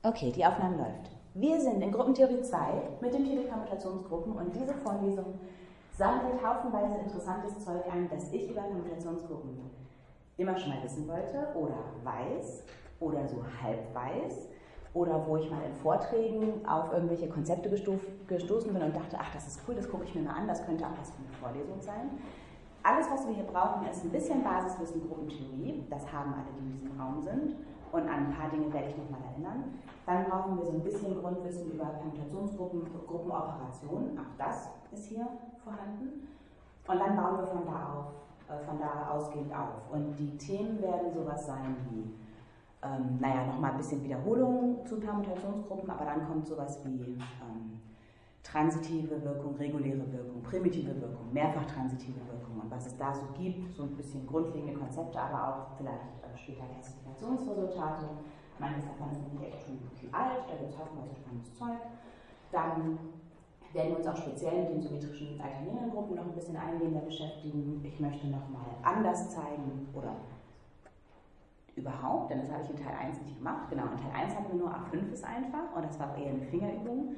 Okay, die Aufnahme läuft. Wir sind in Gruppentheorie 2 mit dem Titel Permutationsgruppen und diese Vorlesung sammelt haufenweise interessantes Zeug ein, das ich über Permutationsgruppen immer schon mal wissen wollte oder weiß oder so halb weiß oder wo ich mal in Vorträgen auf irgendwelche Konzepte gestoßen bin und dachte, ach, das ist cool, das gucke ich mir mal an, das könnte auch was für eine Vorlesung sein. Alles, was wir hier brauchen, ist ein bisschen Basiswissen Gruppentheorie, das haben alle, die in diesem Raum sind, und an ein paar Dinge werde ich nochmal erinnern. Dann brauchen wir so ein bisschen Grundwissen über Permutationsgruppen, Gruppenoperationen, auch das ist hier vorhanden. Und dann bauen wir von da ausgehend auf. Und die Themen werden sowas sein wie, nochmal ein bisschen Wiederholung zu Permutationsgruppen, aber dann kommt sowas wie transitive Wirkung, reguläre Wirkung, primitive Wirkung, mehrfach transitive Wirkung und was es da so gibt, so ein bisschen grundlegende Konzepte, aber auch vielleicht später Klassifikationsresultate. Manches davon ist nämlich echt schon viel alt, da gibt es haufenweise spannendes Zeug. Dann werden wir uns auch speziell mit den symmetrischen alternierenden Gruppen noch ein bisschen eingehender beschäftigen. Ich möchte nochmal anders zeigen oder überhaupt, denn das habe ich in Teil 1 nicht gemacht. Genau, in Teil 1 hatten wir nur A5 ist einfach und das war eher eine Fingerübung.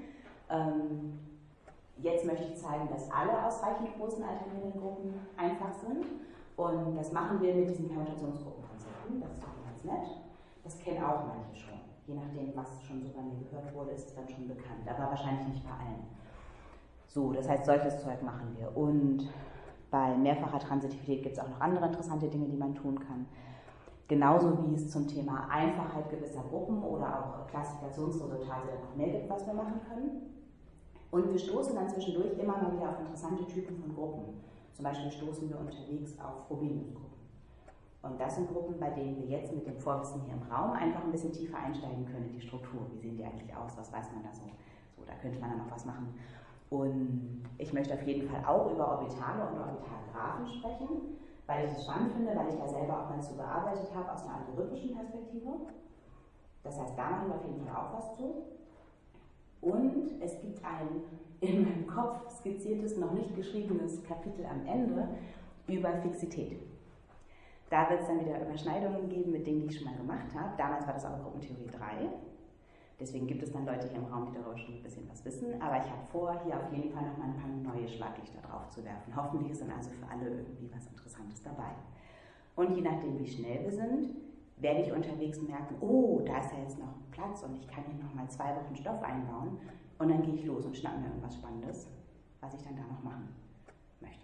Jetzt möchte ich zeigen, dass alle ausreichend großen alternierenden Gruppen einfach sind und das machen wir mit diesen Permutationsgruppenkonzepten, das ist doch ganz nett. Das kennen auch manche schon. Je nachdem, was schon so bei mir gehört wurde, ist es dann schon bekannt, aber wahrscheinlich nicht bei allen. So, das heißt, solches Zeug machen wir. Und bei mehrfacher Transitivität gibt es auch noch andere interessante Dinge, die man tun kann. Genauso wie es zum Thema Einfachheit gewisser Gruppen oder auch Klassifikationsresultate dann noch mehr gibt, was wir machen können. Und wir stoßen dann zwischendurch immer mal wieder auf interessante Typen von Gruppen. Zum Beispiel stoßen wir unterwegs auf Frobenius-Gruppen. Und das sind Gruppen, bei denen wir jetzt mit dem Vorwissen hier im Raum einfach ein bisschen tiefer einsteigen können in die Struktur. Wie sehen die eigentlich aus? Was weiß man da so? So, da könnte man dann noch was machen. Und ich möchte auf jeden Fall auch über Orbitale und Orbitalgraphen sprechen, weil ich das spannend finde, weil ich da selber auch mal zu gearbeitet habe aus einer algorithmischen Perspektive. Das heißt, da machen wir auf jeden Fall auch was zu. Und es gibt ein in meinem Kopf skizziertes, noch nicht geschriebenes Kapitel am Ende über Fixität. Da wird es dann wieder Überschneidungen geben mit Dingen, die ich schon mal gemacht habe. Damals war das aber Gruppentheorie 3. Deswegen gibt es dann Leute hier im Raum, die darüber schon ein bisschen was wissen. Aber ich habe vor, hier auf jeden Fall noch mal ein paar neue Schlaglichter drauf zu werfen. Hoffentlich ist dann also für alle irgendwie was Interessantes dabei. Und je nachdem, wie schnell wir sind, werde ich unterwegs merken, oh, da ist ja jetzt noch Platz und ich kann hier noch mal 2 Wochen Stoff einbauen. Und dann gehe ich los und schnappe mir irgendwas Spannendes, was ich dann da noch machen möchte.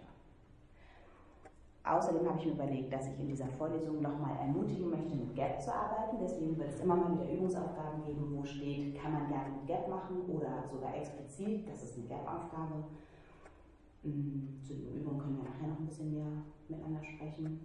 Außerdem habe ich mir überlegt, dass ich in dieser Vorlesung nochmal ermutigen möchte, mit Gap zu arbeiten. Deswegen wird es immer mal wieder Übungsaufgaben geben, wo steht, kann man gerne mit Gap machen oder sogar explizit, das ist eine Gap-Aufgabe. Zu den Übungen können wir nachher noch ein bisschen mehr miteinander sprechen.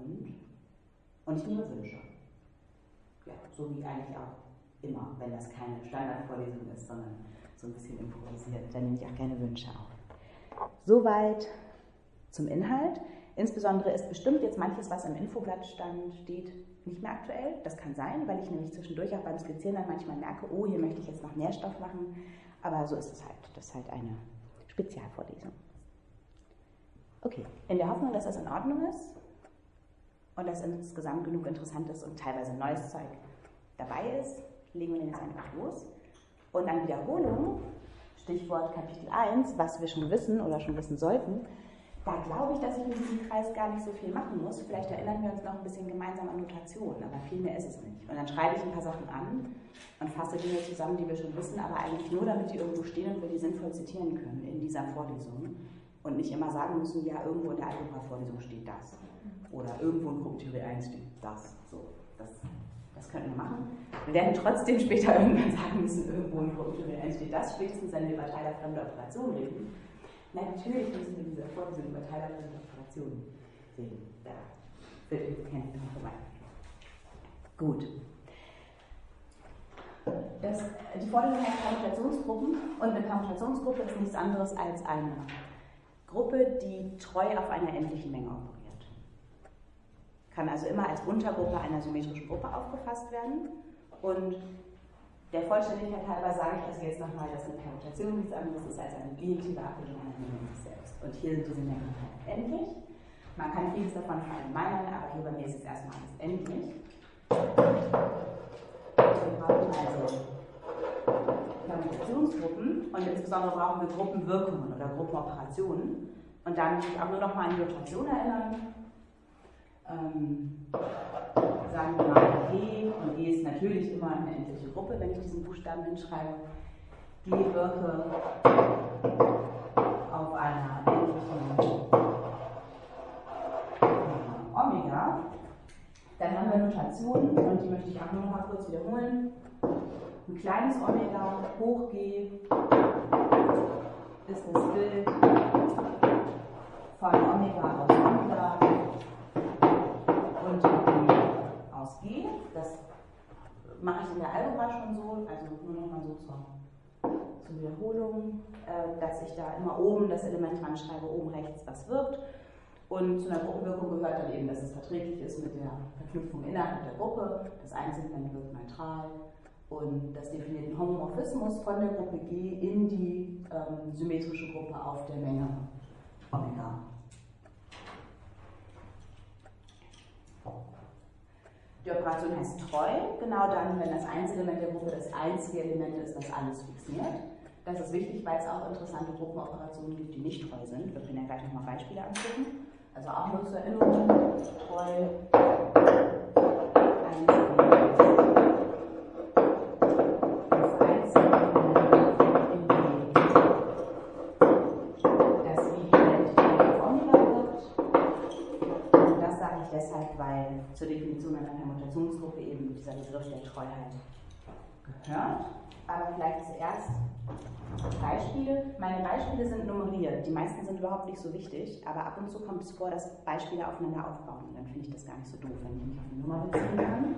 Und ich nehme Wünsche. Ja, so wie eigentlich auch immer, wenn das keine Standardvorlesung ist, sondern so ein bisschen improvisiert. Dann nehme ich auch gerne Wünsche auf. Soweit zum Inhalt. Insbesondere ist bestimmt jetzt manches, was im Infoblatt steht, nicht mehr aktuell. Das kann sein, weil ich nämlich zwischendurch auch beim Skizzieren dann manchmal merke, oh, hier möchte ich jetzt noch mehr Stoff machen. Aber so ist es halt. Das ist halt eine Spezialvorlesung. Okay, in der Hoffnung, dass das in Ordnung ist und dass insgesamt genug Interessantes und teilweise neues Zeug dabei ist, legen wir den jetzt einfach los. Und an Wiederholung, Stichwort Kapitel 1, was wir schon wissen oder schon wissen sollten, da glaube ich, dass ich in diesem Kreis gar nicht so viel machen muss. Vielleicht erinnern wir uns noch ein bisschen gemeinsam an Notation, aber viel mehr ist es nicht. Und dann schreibe ich ein paar Sachen an und fasse Dinge zusammen, die wir schon wissen, aber eigentlich nur, damit die irgendwo stehen und wir die sinnvoll zitieren können in dieser Vorlesung. Und nicht immer sagen müssen, ja, irgendwo in der Algebra-Vorlesung steht das. Oder irgendwo in Gruppentheorie 1 steht das. So, das könnten wir machen. Wir werden trotzdem später irgendwann sagen müssen, irgendwo in Gruppentheorie 1 steht das, spätestens wenn wir über teilerfremde Operationen reden. Natürlich müssen wir diese Vorlesung über teilerfremde Operationen reden. Da wird ihr kennen dran vorbei. Gut. Die Vorlesung heißt Permutationsgruppen und eine Permutationsgruppe ist nichts anderes als eine Gruppe, die treu auf einer endlichen Menge operiert. Kann also immer als Untergruppe einer symmetrischen Gruppe aufgefasst werden. Und der Vollständigkeit halber sage ich also jetzt nochmal, dass eine Permutation nichts anderes ist als eine bijektive Abbildung einer Menge in sich selbst. Und hier sind diese Mengen halt endlich. Man kann vieles davon verallgemeinern, aber hier bei mir ist es erstmal alles endlich. Wir brauchen also Gruppen und insbesondere brauchen wir Gruppenwirkungen oder Gruppenoperationen. Und da möchte ich auch nur noch mal an die Notation erinnern. Sagen wir mal G, und G ist natürlich immer eine endliche Gruppe, wenn ich diesen Buchstaben hinschreibe. G wirke auf einer endlichen Omega. Dann haben wir Notationen, und die möchte ich auch nur noch mal kurz wiederholen. Ein kleines Omega hoch G ist das Bild von Omega aus Omega und G aus G. Das mache ich in der Algebra schon so, also nur noch mal so zur Wiederholung, dass ich da immer oben das Element dran schreibe, oben rechts, was wirkt. Und zu einer Gruppenwirkung gehört dann eben, dass es verträglich ist mit der Verknüpfung innerhalb der Gruppe. Das Einzelsegment wirkt neutral. Und das definiert einen Homomorphismus von der Gruppe G in die symmetrische Gruppe auf der Menge Omega. Die Operation heißt treu, genau dann, wenn das Einzelelement der Gruppe das einzige Element ist, das alles fixiert. Das ist wichtig, weil es auch interessante Gruppenoperationen gibt, die nicht treu sind. Wir können ja gleich nochmal Beispiele angucken. Also auch nur zur Erinnerung, treu, deshalb, weil zur Definition einer Permutationsgruppe eben dieser Begriff der Treuheit gehört. Aber vielleicht zuerst Beispiele. Meine Beispiele sind nummeriert. Die meisten sind überhaupt nicht so wichtig, aber ab und zu kommt es vor, dass Beispiele aufeinander aufbauen. Und dann finde ich das gar nicht so doof, wenn ich mich auf eine Nummer beziehen kann.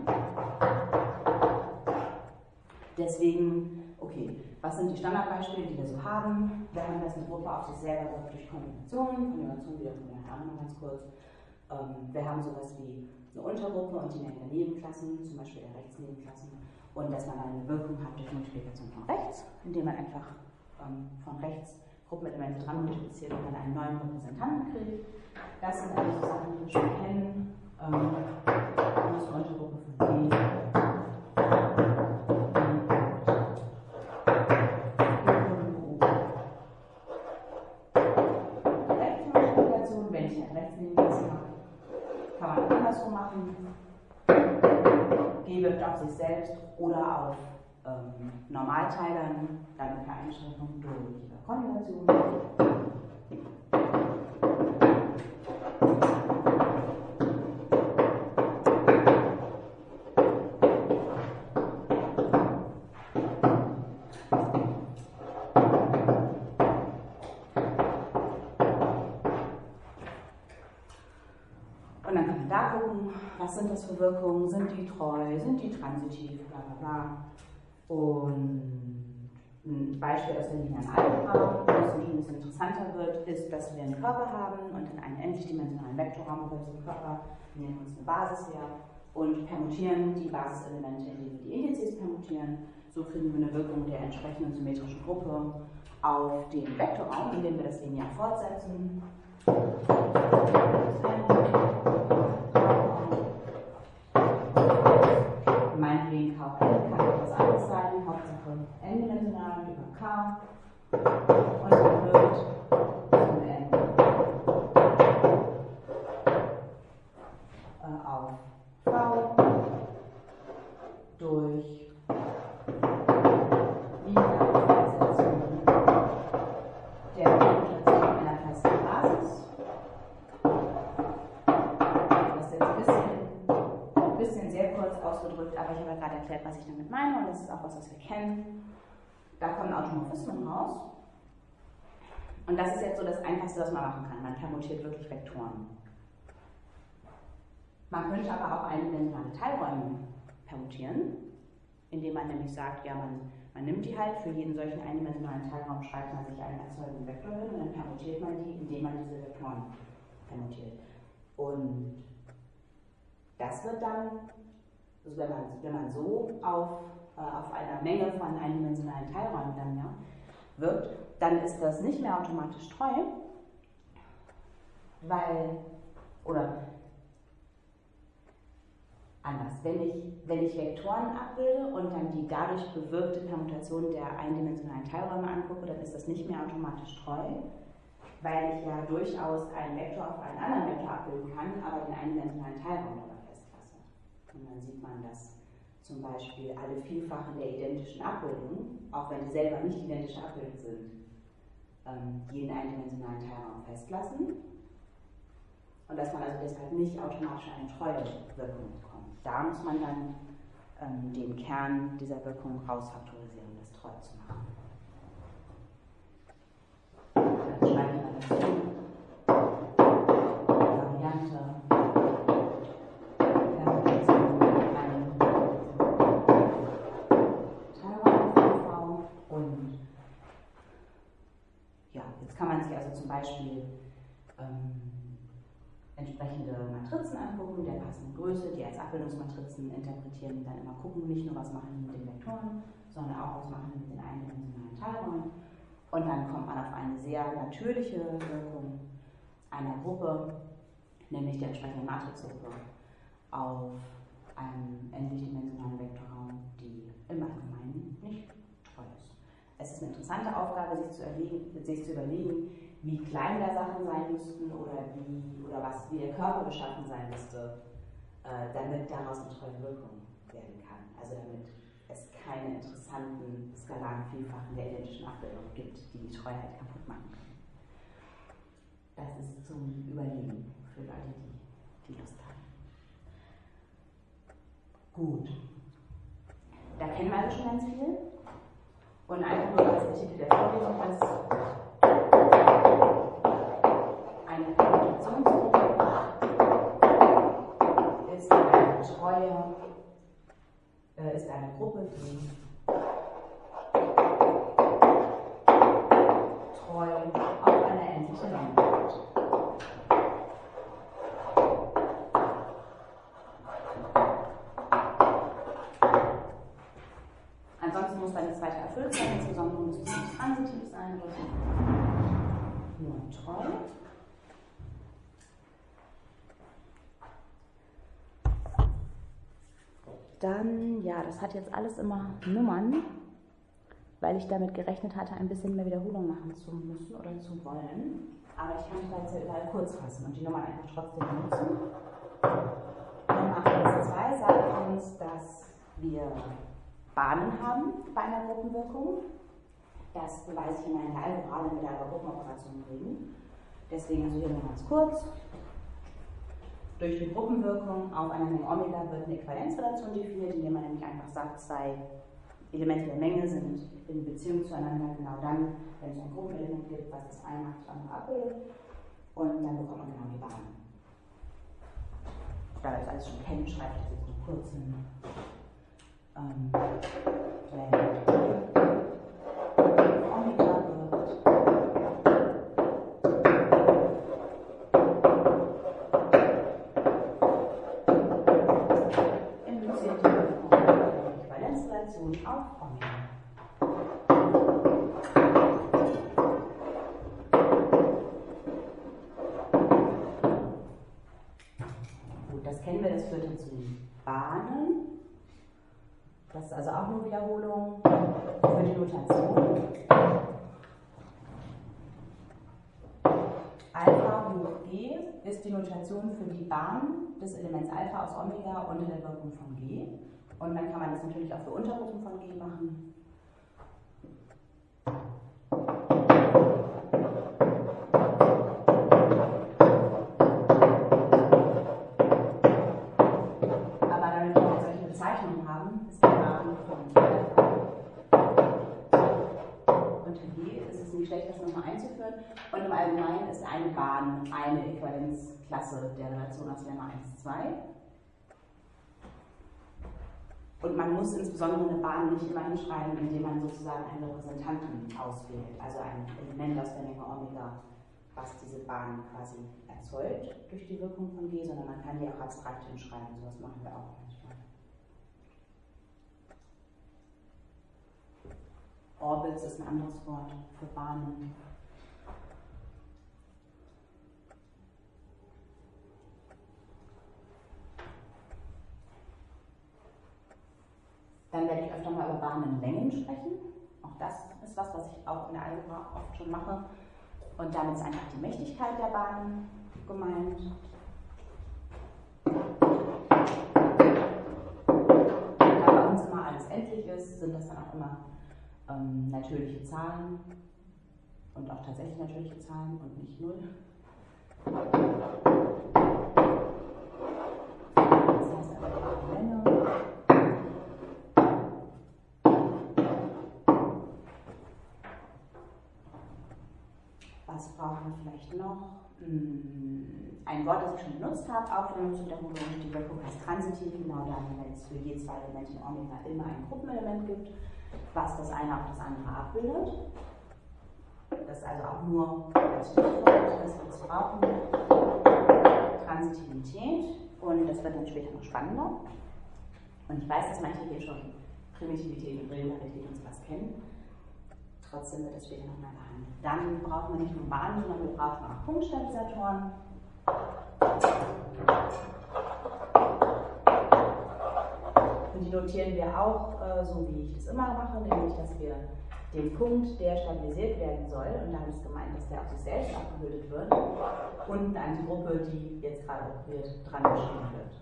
Deswegen, okay, was sind die Standardbeispiele, die wir so haben? Wir haben das eine Gruppe auf sich selber wirkt durch Kombination. Kombination wieder von der Hand mal ganz kurz. Wir haben sowas wie eine Untergruppe und die Menge der Nebenklassen, zum Beispiel der Rechtsnebenklassen, und dass man eine Wirkung hat durch Multiplikation von rechts, indem man einfach von rechts Gruppenelemente dran multipliziert und dann einen neuen Repräsentanten kriegt. Das sind alles so Sachen, die wir schon kennen. Große Untergruppe von G. Rechtsmultiplikation, wenn ich ein Rechtsnebenklasse habe, kann man andersrum machen. G wirkt auf sich selbst oder auf Normalteilern, dann mit der Einschränkung durch Kombination. Und dann kann man da gucken, was sind das für Wirkungen, sind die treu, sind die transitiv, bla bla bla. Und ein Beispiel aus der linearen Algebra, wo es schon ein bisschen interessanter wird, ist, dass wir einen Körper haben und in einem endlichdimensionalen Vektorraum über diesen Körper, wir nehmen uns eine Basis her und permutieren die Basiselemente, indem wir die Indizes permutieren. So finden wir eine Wirkung der entsprechenden symmetrischen Gruppe auf den Vektorraum, indem wir das linear fortsetzen. Meinetwegen K-N kann etwas anderes sein, Hauptsache n-dimensional über K und dann wird von n auf V durch lineare Fortsetzung der Permutation einer festen Basis. Das ist jetzt ein bisschen sehr kurz ausgedrückt, aber ich habe ja gerade erklärt, was ich damit meine, und das ist auch was wir kennen. Da kommen Automorphismen raus. Und das ist jetzt so das Einfachste, was man machen kann. Man permutiert wirklich Vektoren. Man könnte aber auch eindimensionale Teilräume permutieren, indem man nämlich sagt, ja, man nimmt die halt, für jeden solchen eindimensionalen Teilraum schreibt man sich einen erzeugenden Vektor hin und dann permutiert man die, indem man diese Vektoren permutiert. Und das wird dann, also wenn man so auf einer Menge von eindimensionalen Teilräumen dann wirkt, dann ist das nicht mehr automatisch treu, weil, oder anders. Wenn ich Vektoren abbilde und dann die dadurch bewirkte Permutation der eindimensionalen Teilräume angucke, dann ist das nicht mehr automatisch treu, weil ich ja durchaus einen Vektor auf einen anderen Vektor abbilden kann, aber den eindimensionalen Teilraum dabei festlasse. Und dann sieht man, dass zum Beispiel alle Vielfachen der identischen Abbildungen, auch wenn die selber nicht identische Abbildungen sind, jeden eindimensionalen Teilraum festlassen. Und dass man also deshalb nicht automatisch eine Treuewirkung bekommt. Da muss man dann den Kern dieser Wirkung rausfaktorisieren, um das treu zu machen. Dann schreibe ich mal dazu. Variante. Teilraum und ja, jetzt kann man sich also zum Beispiel entsprechende Matrizen angucken, der passenden Größe, die als Abbildungsmatrizen interpretieren und dann immer gucken, nicht nur was machen die mit den Vektoren, sondern auch was machen die mit den eindimensionalen Teilräumen. Und dann kommt man auf eine sehr natürliche Wirkung einer Gruppe, nämlich der entsprechenden Matrixgruppe, auf einem endlichdimensionalen Vektorraum, die im Allgemeinen nicht treu ist. Es ist eine interessante Aufgabe, sich zu überlegen, wie klein da Sachen sein müssten oder wie der Körper beschaffen sein müsste, damit daraus eine treue Wirkung werden kann. Also damit es keine interessanten skalaren Vielfachen der identischen Abbildung gibt, die die Treuheit kaputt machen können. Das ist zum Überlegen für Leute, die Lust haben. Gut. Da kennen wir also schon ganz viel. Und einfach nur als der Titel der Vorlesung ist, eine Permutationsgruppe ist eine Gruppe, die treu auf eine endliche Länge hat. Ansonsten muss dann die zweite erfüllt sein, insbesondere muss es nicht transitiv sein, nur treu. Dann, ja, das hat jetzt alles immer Nummern, weil ich damit gerechnet hatte, ein bisschen mehr Wiederholung machen zu müssen oder zu wollen. Aber ich kann mich da jetzt ja überall kurz fassen und die Nummern einfach trotzdem benutzen. Nummer 1,2 sagt uns, dass wir Bahnen haben bei einer Gruppenwirkung. Das beweise ich in der Algebrale mit der Gruppenoperation bringen. Deswegen also hier nur ganz kurz. Durch die Gruppenwirkung auf einer Menge Omega wird eine Äquivalenzrelation definiert, indem man nämlich einfach sagt, zwei Elemente der Menge sind in Beziehung zueinander, genau dann, wenn es ein Gruppenelement gibt, was das eine macht, das andere abbildet. Und dann bekommt man genau die Bahnen. Da das alles schon kennt, schreibe ich das jetzt nur kurz hin. Wenn Omega wird induziert die Wirkung der Äquivalenzrelation auf Omega. Gut, das kennen wir, das führt dann zu den Bahnen. Das ist also auch nur Wiederholung für die Notation. Alpha hoch G ist die Notation für die Bahn des Elements Alpha aus Omega unter der Wirkung von G. Und dann kann man das natürlich auch für Untergruppen von G machen. Und im Allgemeinen ist eine Bahn eine Äquivalenzklasse der Relation aus Lemma 1, 2. Und man muss insbesondere eine Bahn nicht immer hinschreiben, indem man sozusagen einen Repräsentanten auswählt, also ein Element aus der Menge Omega, was diese Bahn quasi erzeugt durch die Wirkung von G, sondern man kann die auch abstrakt hinschreiben, sowas machen wir auch manchmal. Orbits ist ein anderes Wort für Bahnen. Dann werde ich öfter mal über Bahnenlängen sprechen. Auch das ist was ich auch in der Algebra oft schon mache. Und damit ist einfach die Mächtigkeit der Bahnen gemeint. Da bei uns immer alles endlich ist, sind das dann auch immer natürliche Zahlen und auch tatsächlich natürliche Zahlen und nicht null. Das heißt einfach die Länge. Was brauchen wir vielleicht noch? Ein Wort, das ich schon benutzt habe, auch für die Wiederholung, die Wirkung heißt transitiv, genau dann, wenn es für je zwei Elemente in Omega immer ein Gruppenelement gibt, was das eine auf das andere abbildet. Das ist also auch nur als Stichwort, das wir jetzt brauchen. Transitivität, und das wird dann später noch spannender. Und ich weiß, dass manche hier schon Primitivität und Regularität und sowas kennen. Trotzdem wird das später nochmal behandelt. Dann brauchen wir nicht nur Bahnen, sondern wir brauchen auch Punktstabilisatoren. Und die notieren wir auch so, wie ich das immer mache, nämlich, dass wir den Punkt, der stabilisiert werden soll, und damit ist gemeint, dass der auf sich selbst abgebildet wird, unten an die Gruppe, die jetzt gerade operiert, dran geschrieben wird.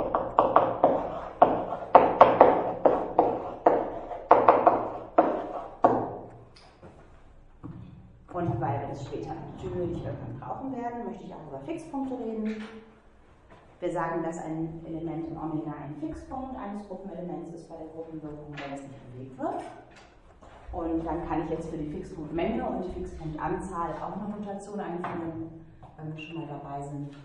Und weil wir das später natürlich irgendwann brauchen werden, möchte ich auch über Fixpunkte reden. Wir sagen, dass ein Element in Omega ein Fixpunkt eines Gruppenelements ist bei der Gruppenwirkung, wenn es nicht bewegt wird. Und dann kann ich jetzt für die Fixpunktmenge und die Fixpunktanzahl auch eine Notation einführen, wenn wir schon mal dabei sind.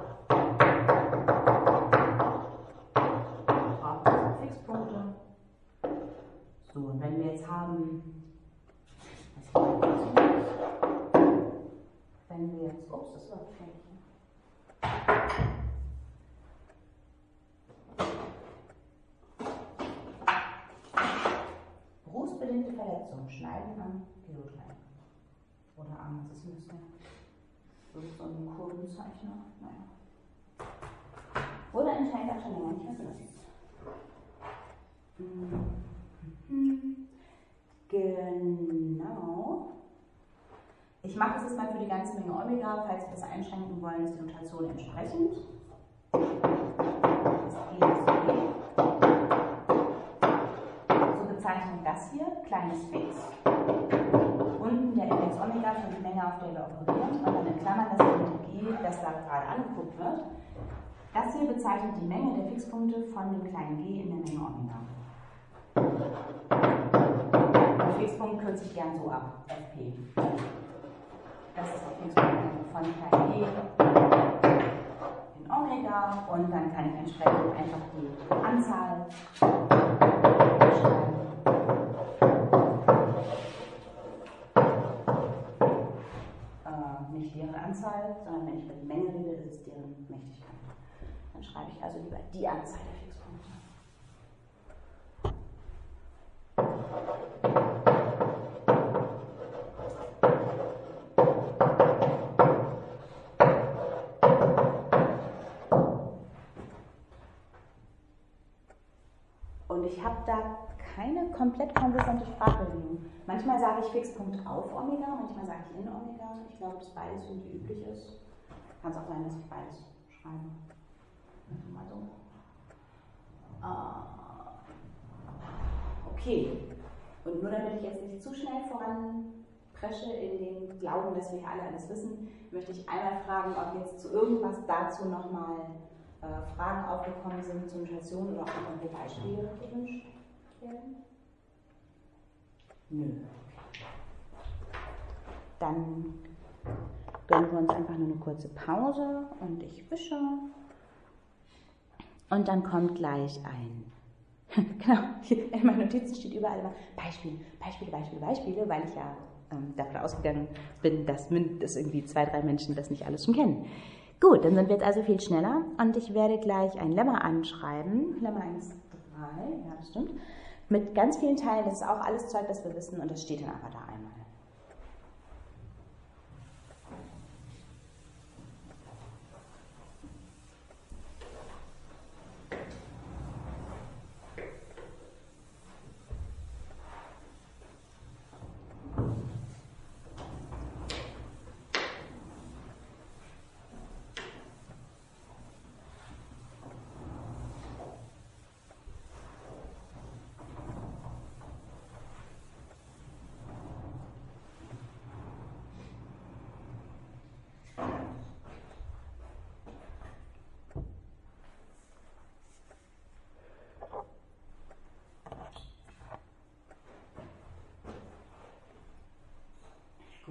Wir brauchen also Fixpunkte. So, und wenn wir jetzt haben, wenn wir jetzt, ups, das war fertig. Berufsbedingte Verletzungen, Schneiden am Geodreieck. Oder am, was ist denn das denn? So ein Kurvenzeichner? Naja. Wurde anscheinend auch schon länger nicht mehr benutzt. Genau. Ich mache das jetzt mal für die ganze Menge Omega, falls wir das einschränken wollen, ist die Notation entsprechend. Das so bezeichnen wir das hier, kleines Fix. Unten der Index Omega für die Menge, auf der wir operieren, und dann in Klammern das Element G, das da gerade angeguckt wird. Das hier bezeichnet die Menge der Fixpunkte von dem kleinen g in der Menge Omega. Den Fixpunkt kürze ich gern so ab, Fp. Das ist der Fixpunkt von klein g in Omega, und dann kann ich entsprechend einfach die Anzahl schreiben. Nicht deren Anzahl, sondern wenn ich über die Menge rede, ist es deren Mächtigkeit. Dann schreibe ich also lieber die Anzahl der Fixpunkte. Und ich habe da keine komplett konsistente Sprachbildung. Manchmal sage ich Fixpunkt auf Omega, manchmal sage ich in Omega. Ich glaube, dass beides irgendwie üblich ist. Kann es auch sein, dass ich beides schreibe. Mal so. Okay. Und nur damit ich jetzt nicht zu schnell voranpresche in den Glauben, dass wir alle alles wissen, möchte ich einmal fragen, ob jetzt zu irgendwas dazu nochmal Fragen aufgekommen sind zur Notation oder ob irgendwo Beispiele gewünscht werden? Nö. Dann gönnen wir uns einfach nur eine kurze Pause und ich wische. Und dann kommt gleich ein. Genau, hier in meinen Notizen steht überall immer Beispiele, weil ich ja davon ausgegangen bin, dass irgendwie 2, 3 Menschen das nicht alles schon kennen. Gut, dann sind wir jetzt also viel schneller und ich werde gleich ein Lemma anschreiben, Lemma 1,3, ja das stimmt, mit ganz vielen Teilen, das ist auch alles Zeug, das wir wissen, und das steht dann aber da einmal.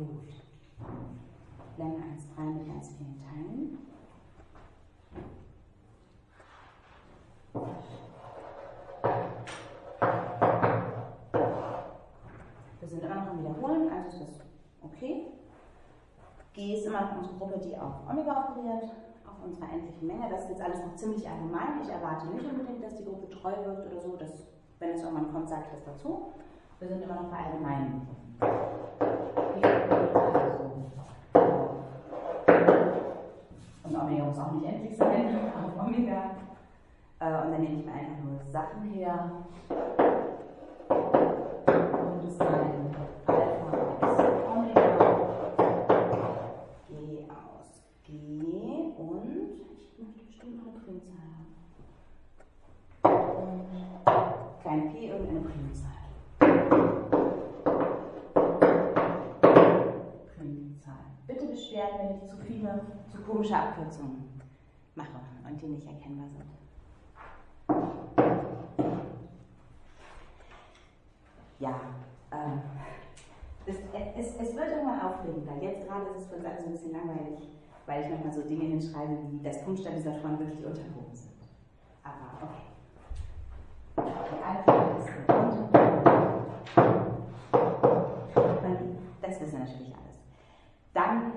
Gut. Länge 1,3 mit ganz vielen Teilen. Wir sind immer noch am Wiederholen, also ist das okay. G ist immer noch unsere Gruppe, die auf Omega operiert, auf unserer endlichen Menge. Das ist jetzt alles noch ziemlich allgemein. Ich erwarte nicht unbedingt, dass die Gruppe treu wird oder so. Das, wenn es irgendwann kommt, sage ich das dazu. Wir sind immer noch bei allgemeinen Begriffen. Und Omega muss auch nicht endlich sein, auf Omega. Und dann nehme ich mir einfach nur Sachen her. Und es sein Alpha aus Omega, G aus G und ich möchte bestimmt noch eine Primzahl haben. Und klein p irgendeine Primzahl. Primzahl. Bitte beschweren, wenn ich zu viele, zu komische Abkürzungen mache und die nicht erkennbar sind. Ja, es wird irgendwann aufregend, weil jetzt gerade ist es für uns alle so ein bisschen langweilig, weil ich nochmal so Dinge hinschreibe, wie das Punktstabilisatoren wirklich untergehoben sind. Aber okay. Die Alpha ist das wissen wir natürlich alles. Dann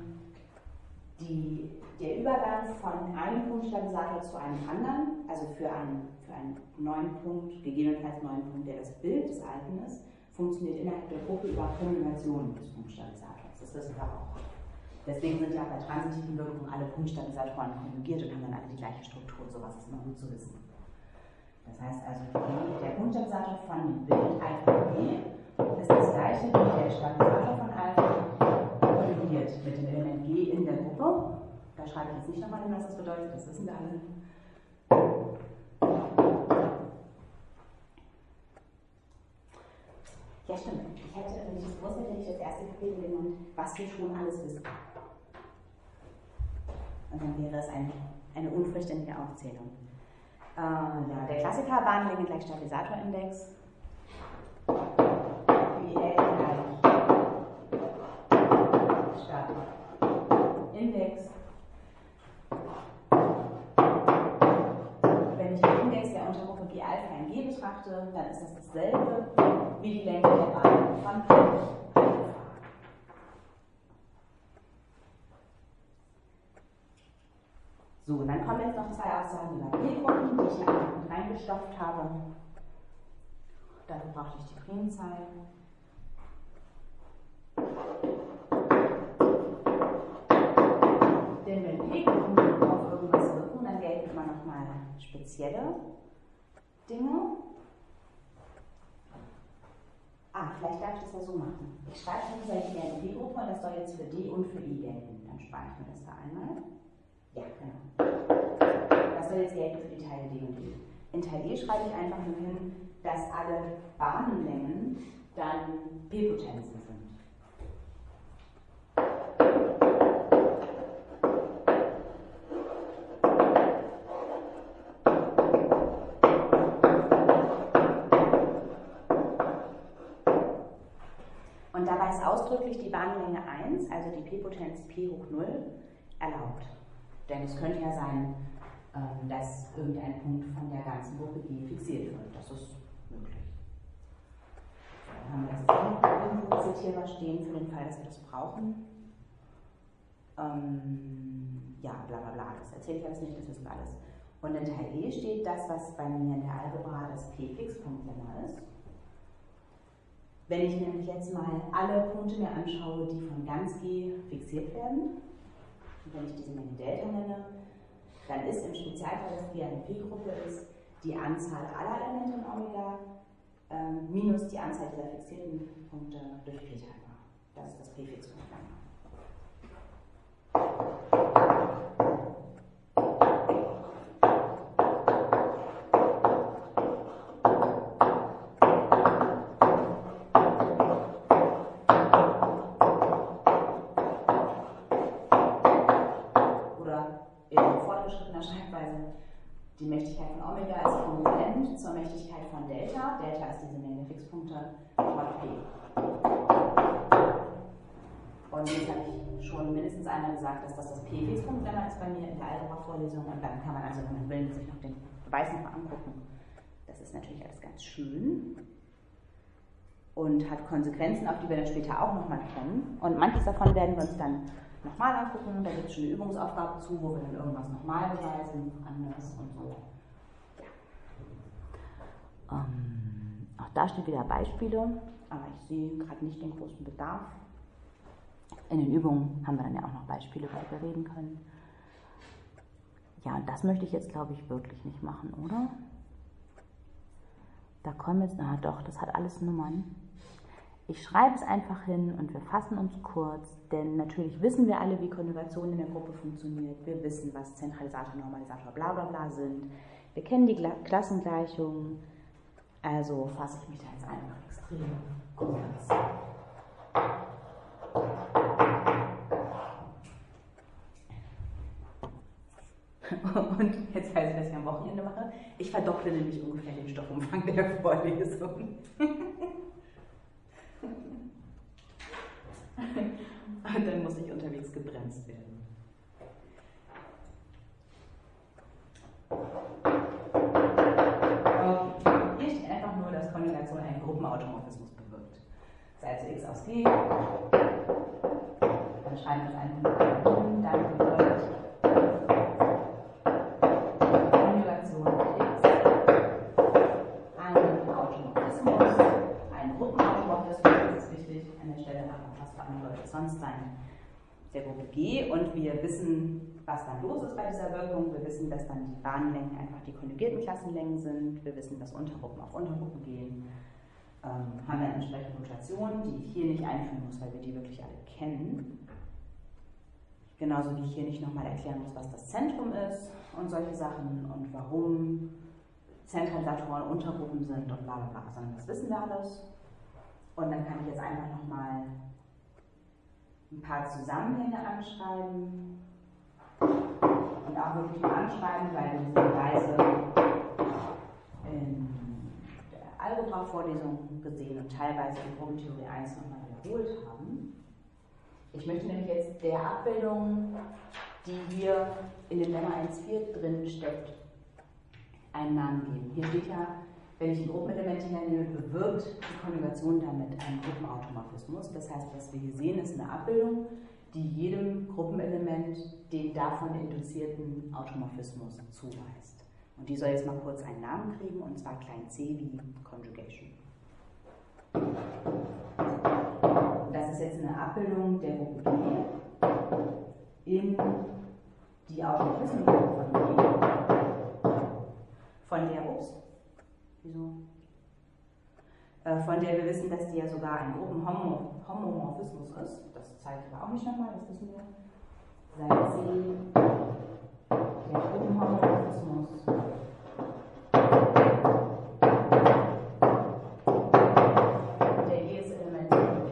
der Übergang von einem Punktstabilisator zu einem anderen, also für einen neuen Punkt, gegebenenfalls neuen Punkt, der das Bild des Alten ist, funktioniert innerhalb der Gruppe über Kombinationen des Punktstabilisators. Das wissen wir auch. Deswegen sind ja auch bei transitiven Wirkungen alle Punktstabilisatoren konjugiert und haben dann alle die gleiche Struktur. Sowas ist immer gut zu wissen. Das heißt also, der Punktstabilisator von dem Bild Alpha G ist das gleiche wie der Stabilisator von Alpha konjugiert mit dem Element G in der Gruppe. Da schreibe ich jetzt nicht nochmal hin, was das bedeutet, das wissen wir alle. Ja, stimmt. Wenn ich das gewusst hätte, hätte ich das erste Kapitel genannt, was wir schon alles wissen. Und dann wäre es eine unvollständige Aufzählung. Ja, der Klassiker, Bahnlänge gleich Stabilisatorindex. BL gleich Index. Wenn ich den Index der Untergruppe G Alpha in G betrachte, dann ist das dasselbe wie die Länge der Bahn von Alpha. So, und dann kommen jetzt noch zwei Aussagen über P-Gruppen, die ich hier einfach mit reingestopft habe. Dafür brauchte ich die Primzahl. Denn wenn P-Gruppen auf irgendwas wirken, dann gelten immer noch mal spezielle Dinge. Vielleicht darf ich das ja so machen. Ich schreibe schon seit der P-Gruppe und das soll jetzt für D und für I gelten. Dann spare ich mir das da einmal. Ja, genau. Das soll jetzt gelten für die Teile D und E. In Teil E schreibe ich einfach nur hin, dass alle Bahnlängen dann P-Potenzen sind. Und dabei ist ausdrücklich die Bahnlänge 1, also die P-Potenz P hoch 0, erlaubt. Denn es könnte ja sein, dass irgendein Punkt von der ganzen Gruppe G fixiert wird. Das ist möglich. Dann haben wir das jetzt auch irgendwo zitierbar stehen für den Fall, dass wir das brauchen. Ja, bla bla bla, das erzähle ich alles nicht, das wissen wir alles. Und in Teil E steht das, was bei mir in der Algebra das P-Fixpunktlemma ist. Wenn ich nämlich jetzt mal alle Punkte mir anschaue, die von ganz G fixiert werden, und wenn ich diese Menge Delta nenne, dann ist im Spezialfall, dass G eine P-Gruppe ist, die Anzahl aller Elemente in Omega minus die Anzahl dieser fixierten Punkte durch P teilbar. Das ist das P-Fixpunktlemma. Die Mächtigkeit von Omega ist kongruent zur Mächtigkeit von Delta. Delta ist diese Menge der Fixpunkte von P. Und jetzt habe ich schon mindestens einmal gesagt, dass das P-Fix-Punktlemma ist bei mir in der Algebra-Vorlesung. Und dann kann man also, wenn man will, sich noch den Beweis nochmal angucken. Das ist natürlich alles ganz schön und hat Konsequenzen, auf die wir dann später auch nochmal kommen. Und manches davon werden wir uns dann nochmal angucken. Da gibt es schon eine Übungsaufgabe zu, wo wir dann irgendwas nochmal beweisen, anders und so. Ja. Auch da stehen wieder Beispiele, aber ich sehe gerade nicht den großen Bedarf. In den Übungen haben wir dann ja auch noch Beispiele, über die wir reden können. Ja, und das möchte ich jetzt, glaube ich, wirklich nicht machen, oder? Da kommen jetzt, na doch, das hat alles Nummern. Ich schreibe es einfach hin und wir fassen uns kurz, denn natürlich wissen wir alle, wie Konjugation in der Gruppe funktioniert. Wir wissen, was Zentralisator, Normalisator, bla bla bla sind. Wir kennen die Klassengleichungen. Also fasse ich mich da jetzt einfach extrem kurz. Und jetzt weiß ich, was ich am Wochenende mache. Ich verdopple nämlich ungefähr den Stoffumfang der Vorlesung. Und dann muss ich unterwegs gebremst werden. Okay. Hier steht einfach nur, dass Konjugation einen Gruppenautomorphismus bewirkt. Das heißt, x aus g, dann schreiben wir das einfach nur hin, dann bewirkt Konjugation x einen Automorphismus, einen Gruppenautomorphismus, das ist wichtig an der Stelle, aber was für andere Leute sonst sein, der Gruppe G, und wir wissen, was dann los ist bei dieser Wirkung. Wir wissen, dass dann die Bahnlängen einfach die konjugierten Klassenlängen sind. Wir wissen, dass Untergruppen auf Untergruppen gehen. Haben dann entsprechende Notationen, die ich hier nicht einführen muss, weil wir die wirklich alle kennen. Genauso wie ich hier nicht nochmal erklären muss, was das Zentrum ist und solche Sachen und warum Zentralisatoren Untergruppen sind und bla bla bla, sondern das wissen wir alles. Und dann kann ich jetzt einfach nochmal ein paar Zusammenhänge anschreiben und auch wirklich mal anschreiben, weil wir diese Beweise in der Algebra-Vorlesung gesehen und teilweise die Gruppentheorie 1 nochmal wiederholt haben. Ich möchte nämlich jetzt der Abbildung, die hier in dem Lemma 1.4 drin steckt, einen Namen geben. Hier steht ja, wenn ich ein Gruppenelement hernehme, bewirkt die Konjugation damit einen Gruppenautomorphismus. Das heißt, was wir hier sehen, ist eine Abbildung, die jedem Gruppenelement den davon induzierten Automorphismus zuweist. Und die soll jetzt mal kurz einen Namen kriegen, und zwar klein c wie Conjugation. Das ist jetzt eine Abbildung der Gruppe G in die Automorphismengruppe von G, von der, von der wir wissen, dass die ja sogar ein Gruppenhomomorphismus ist. Das zeige ich aber auch nicht nochmal, das wissen wir. Sei C der Gruppenhomomorphismus der jedes Element G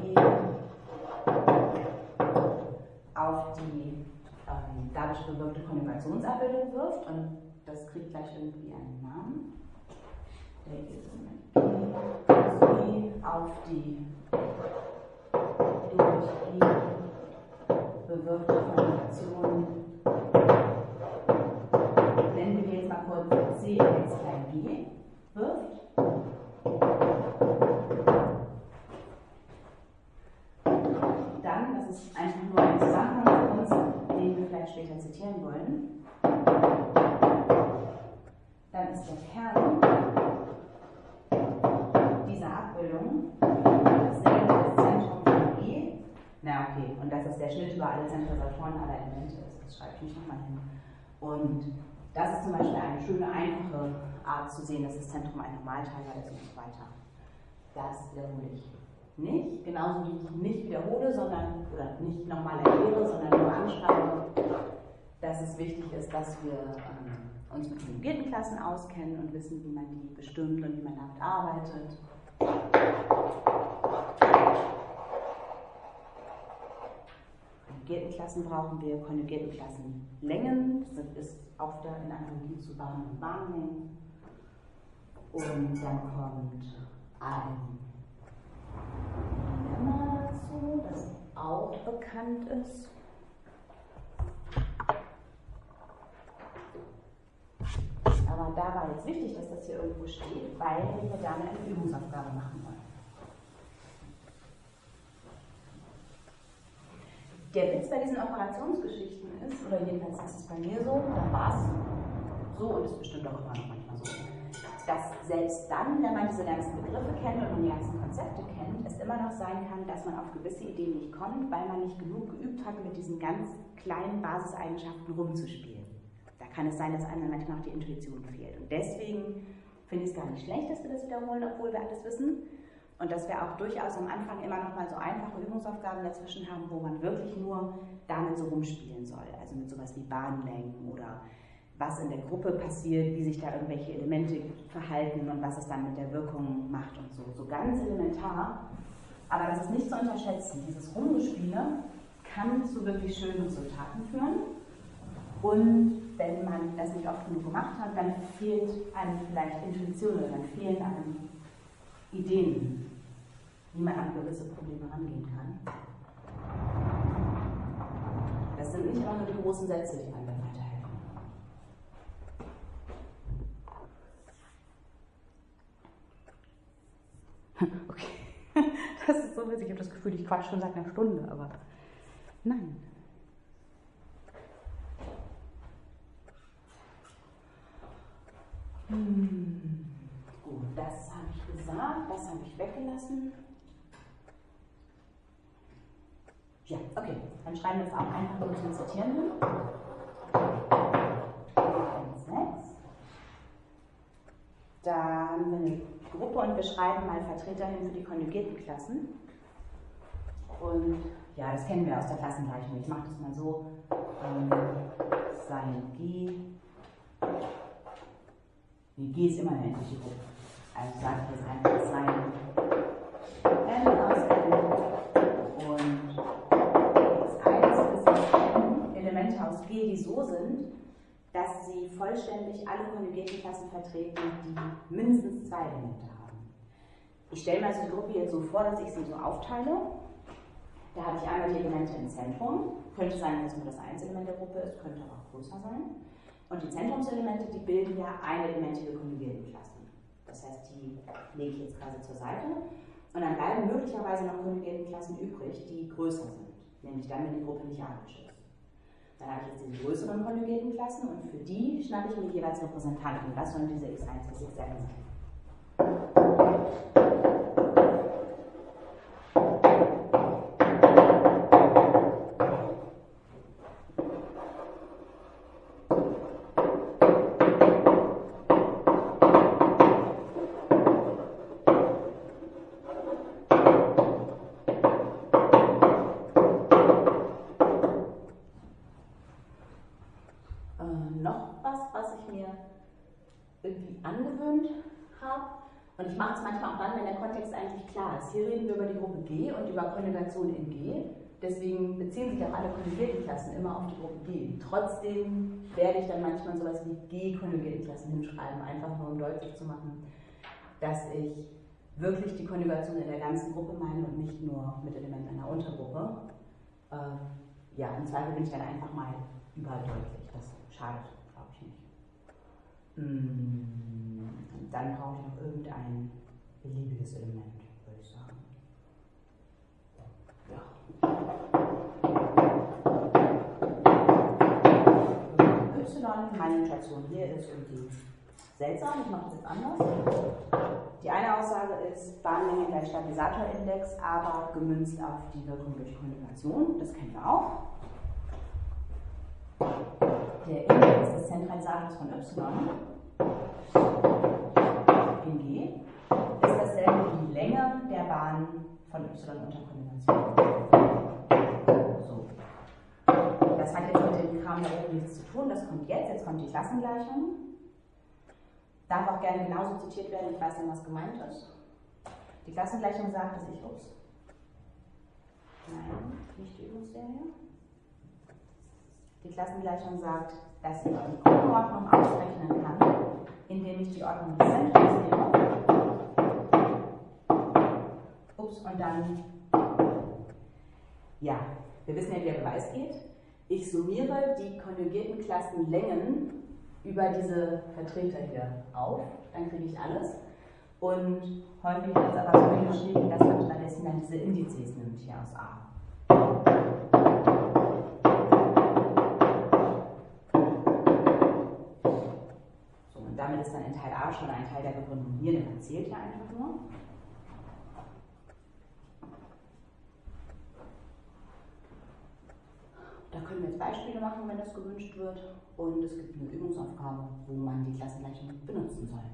auf die dadurch bewirkte Konjugationsabbildung wirft, und das kriegt gleich irgendwie einen Namen. Der jedes Element G auf die durch G bewirkte Konjugation, nennen wir jetzt mal kurz C jetzt klein b, wirft. Dann, das ist einfach nur ein Zusammenhang für uns, den wir vielleicht später zitieren wollen, dann ist der Kern dieser Abbildung dasselbe das Zentrum von G. Na okay, und dass das der Schnitt über alle Zentralisatoren aller Elemente ist, das schreibe ich nicht nochmal hin. Und das ist zum Beispiel eine schöne, einfache Art zu sehen, dass das Zentrum ein Normalteiler ist und so weiter. Das wiederhole ich nicht, genauso wie ich nicht wiederhole, sondern, oder nicht nochmal erkläre, sondern nur anschreibe, dass es wichtig ist, dass wir uns mit konjugierten Klassen auskennen und wissen, wie man die bestimmt und wie man damit arbeitet. Konjugierten Klassen brauchen wir, konjugierten Klassenlängen, das ist auch wieder in Analogie zu Bahnen und Bahnlängen. Und dann kommt ein Lemma dazu, das auch bekannt ist. Aber da war jetzt wichtig, dass das hier irgendwo steht, weil wir damit eine Übungsaufgabe machen wollen. Der Witz bei diesen Operationsgeschichten ist, oder jedenfalls ist es bei mir so, da war es so und ist bestimmt auch immer noch manchmal so, dass selbst dann, wenn man diese ganzen Begriffe kennt und man die ganzen Konzepte kennt, es immer noch sein kann, dass man auf gewisse Ideen nicht kommt, weil man nicht genug geübt hat, mit diesen ganz kleinen Basiseigenschaften rumzuspielen. Da kann es sein, dass einem dann manchmal auch die Intuition fehlt. Und deswegen finde ich es gar nicht schlecht, dass wir das wiederholen, obwohl wir alles wissen. Und dass wir auch durchaus am Anfang immer noch mal so einfache Übungsaufgaben dazwischen haben, wo man wirklich nur damit so rumspielen soll. Also mit sowas wie Bahnlängen oder was in der Gruppe passiert, wie sich da irgendwelche Elemente verhalten und was es dann mit der Wirkung macht und so. So ganz elementar. Aber das ist nicht zu unterschätzen. Dieses Rumgespiele kann zu wirklich schönen Resultaten führen. Und wenn man das nicht oft genug gemacht hat, dann fehlt einem vielleicht Intuition oder dann fehlen einem Ideen, wie man an gewisse Probleme rangehen kann. Das sind nicht immer nur die großen Sätze, die einem dann weiterhelfen. Okay, das ist so witzig. Ich habe das Gefühl, ich quatsch schon seit einer Stunde, aber nein. Gut, das habe ich gesagt, das habe ich weggelassen. Ja, okay, dann schreiben wir es auch einfach nur zum Zitieren hin. 1,6. Da haben wir eine Gruppe und wir schreiben mal Vertreter hin für die konjugierten Klassen. Und ja, das kennen wir aus der Klassengleichung. Ich mache das mal so. Sein G. Die G ist immer eine endliche Gruppe. Also sage ich jetzt einfach sein M aus N und das 1 bis das N Elemente aus G, die so sind, dass sie vollständig alle konjugierten Klassen vertreten, die mindestens 2 Elemente haben. Ich stelle mir also die Gruppe jetzt so vor, dass ich sie so aufteile. Da habe ich einmal die Elemente im Zentrum. Könnte sein, dass nur das Einzelement der Gruppe ist, könnte aber auch größer sein. Und die Zentrumselemente, die bilden ja einelementige konjugierten Klassen. Das heißt, die lege ich jetzt quasi zur Seite. Und dann bleiben möglicherweise noch konjugierten Klassen übrig, die größer sind. Nämlich dann, wenn die Gruppe nicht arisch ist. Dann habe ich jetzt diese größeren konjugierten Klassen und für die schnappe ich mir jeweils Repräsentanten. Das sollen diese x1 bis xn sein. Angewöhnt habe. Und ich mache es manchmal auch dann, wenn der Kontext eigentlich klar ist. Hier reden wir über die Gruppe G und über Konjugation in G. Deswegen beziehen sich auch alle konjugierten Klassen immer auf die Gruppe G. Trotzdem werde ich dann manchmal sowas wie G-konjugierten Klassen hinschreiben, einfach nur um deutlich zu machen, dass ich wirklich die Konjugation in der ganzen Gruppe meine und nicht nur mit Elementen einer Untergruppe. Ja, im Zweifel bin ich dann einfach mal überall deutlich. Das schadet, glaube ich, nicht. Und dann brauche ich noch irgendein beliebiges Element, würde ich sagen. Ja. Y, meine Notation hier ist irgendwie seltsam, ich mache das jetzt anders. Die eine Aussage ist Bahnlänge gleich Stabilisatorindex, aber gemünzt auf die Wirkung durch Konjugation, das kennen wir auch. Der Index des Zentralisators von Y in G ist dasselbe wie die Länge der Bahn von Y unter Konjugation. So. Das hat jetzt mit dem Kram da oben nichts zu tun, das kommt jetzt kommt die Klassengleichung. Darf auch gerne genauso zitiert werden, ich weiß nicht, was gemeint ist. Die Klassengleichung sagt, dass ich, nein, nicht die Übungsserie. Die Klassengleichung sagt, dass ich die Gruppenordnung ausrechnen kann, indem ich die Ordnung des Zentrums nehme. Und dann Ja, wir wissen ja, wie der Beweis geht. Ich summiere die konjugierten Klassenlängen über diese Vertreter hier auf, dann kriege ich alles. Und häufig wird es aber so geschrieben, dass man stattdessen dann diese Indizes nimmt hier aus A. So, und damit ist dann in Teil A schon ein Teil der Begründung hier, der zählt ja einfach nur. Da können wir jetzt Beispiele machen, wenn das gewünscht wird. Und es gibt eine Übungsaufgabe, wo man die Klassengleichung benutzen soll.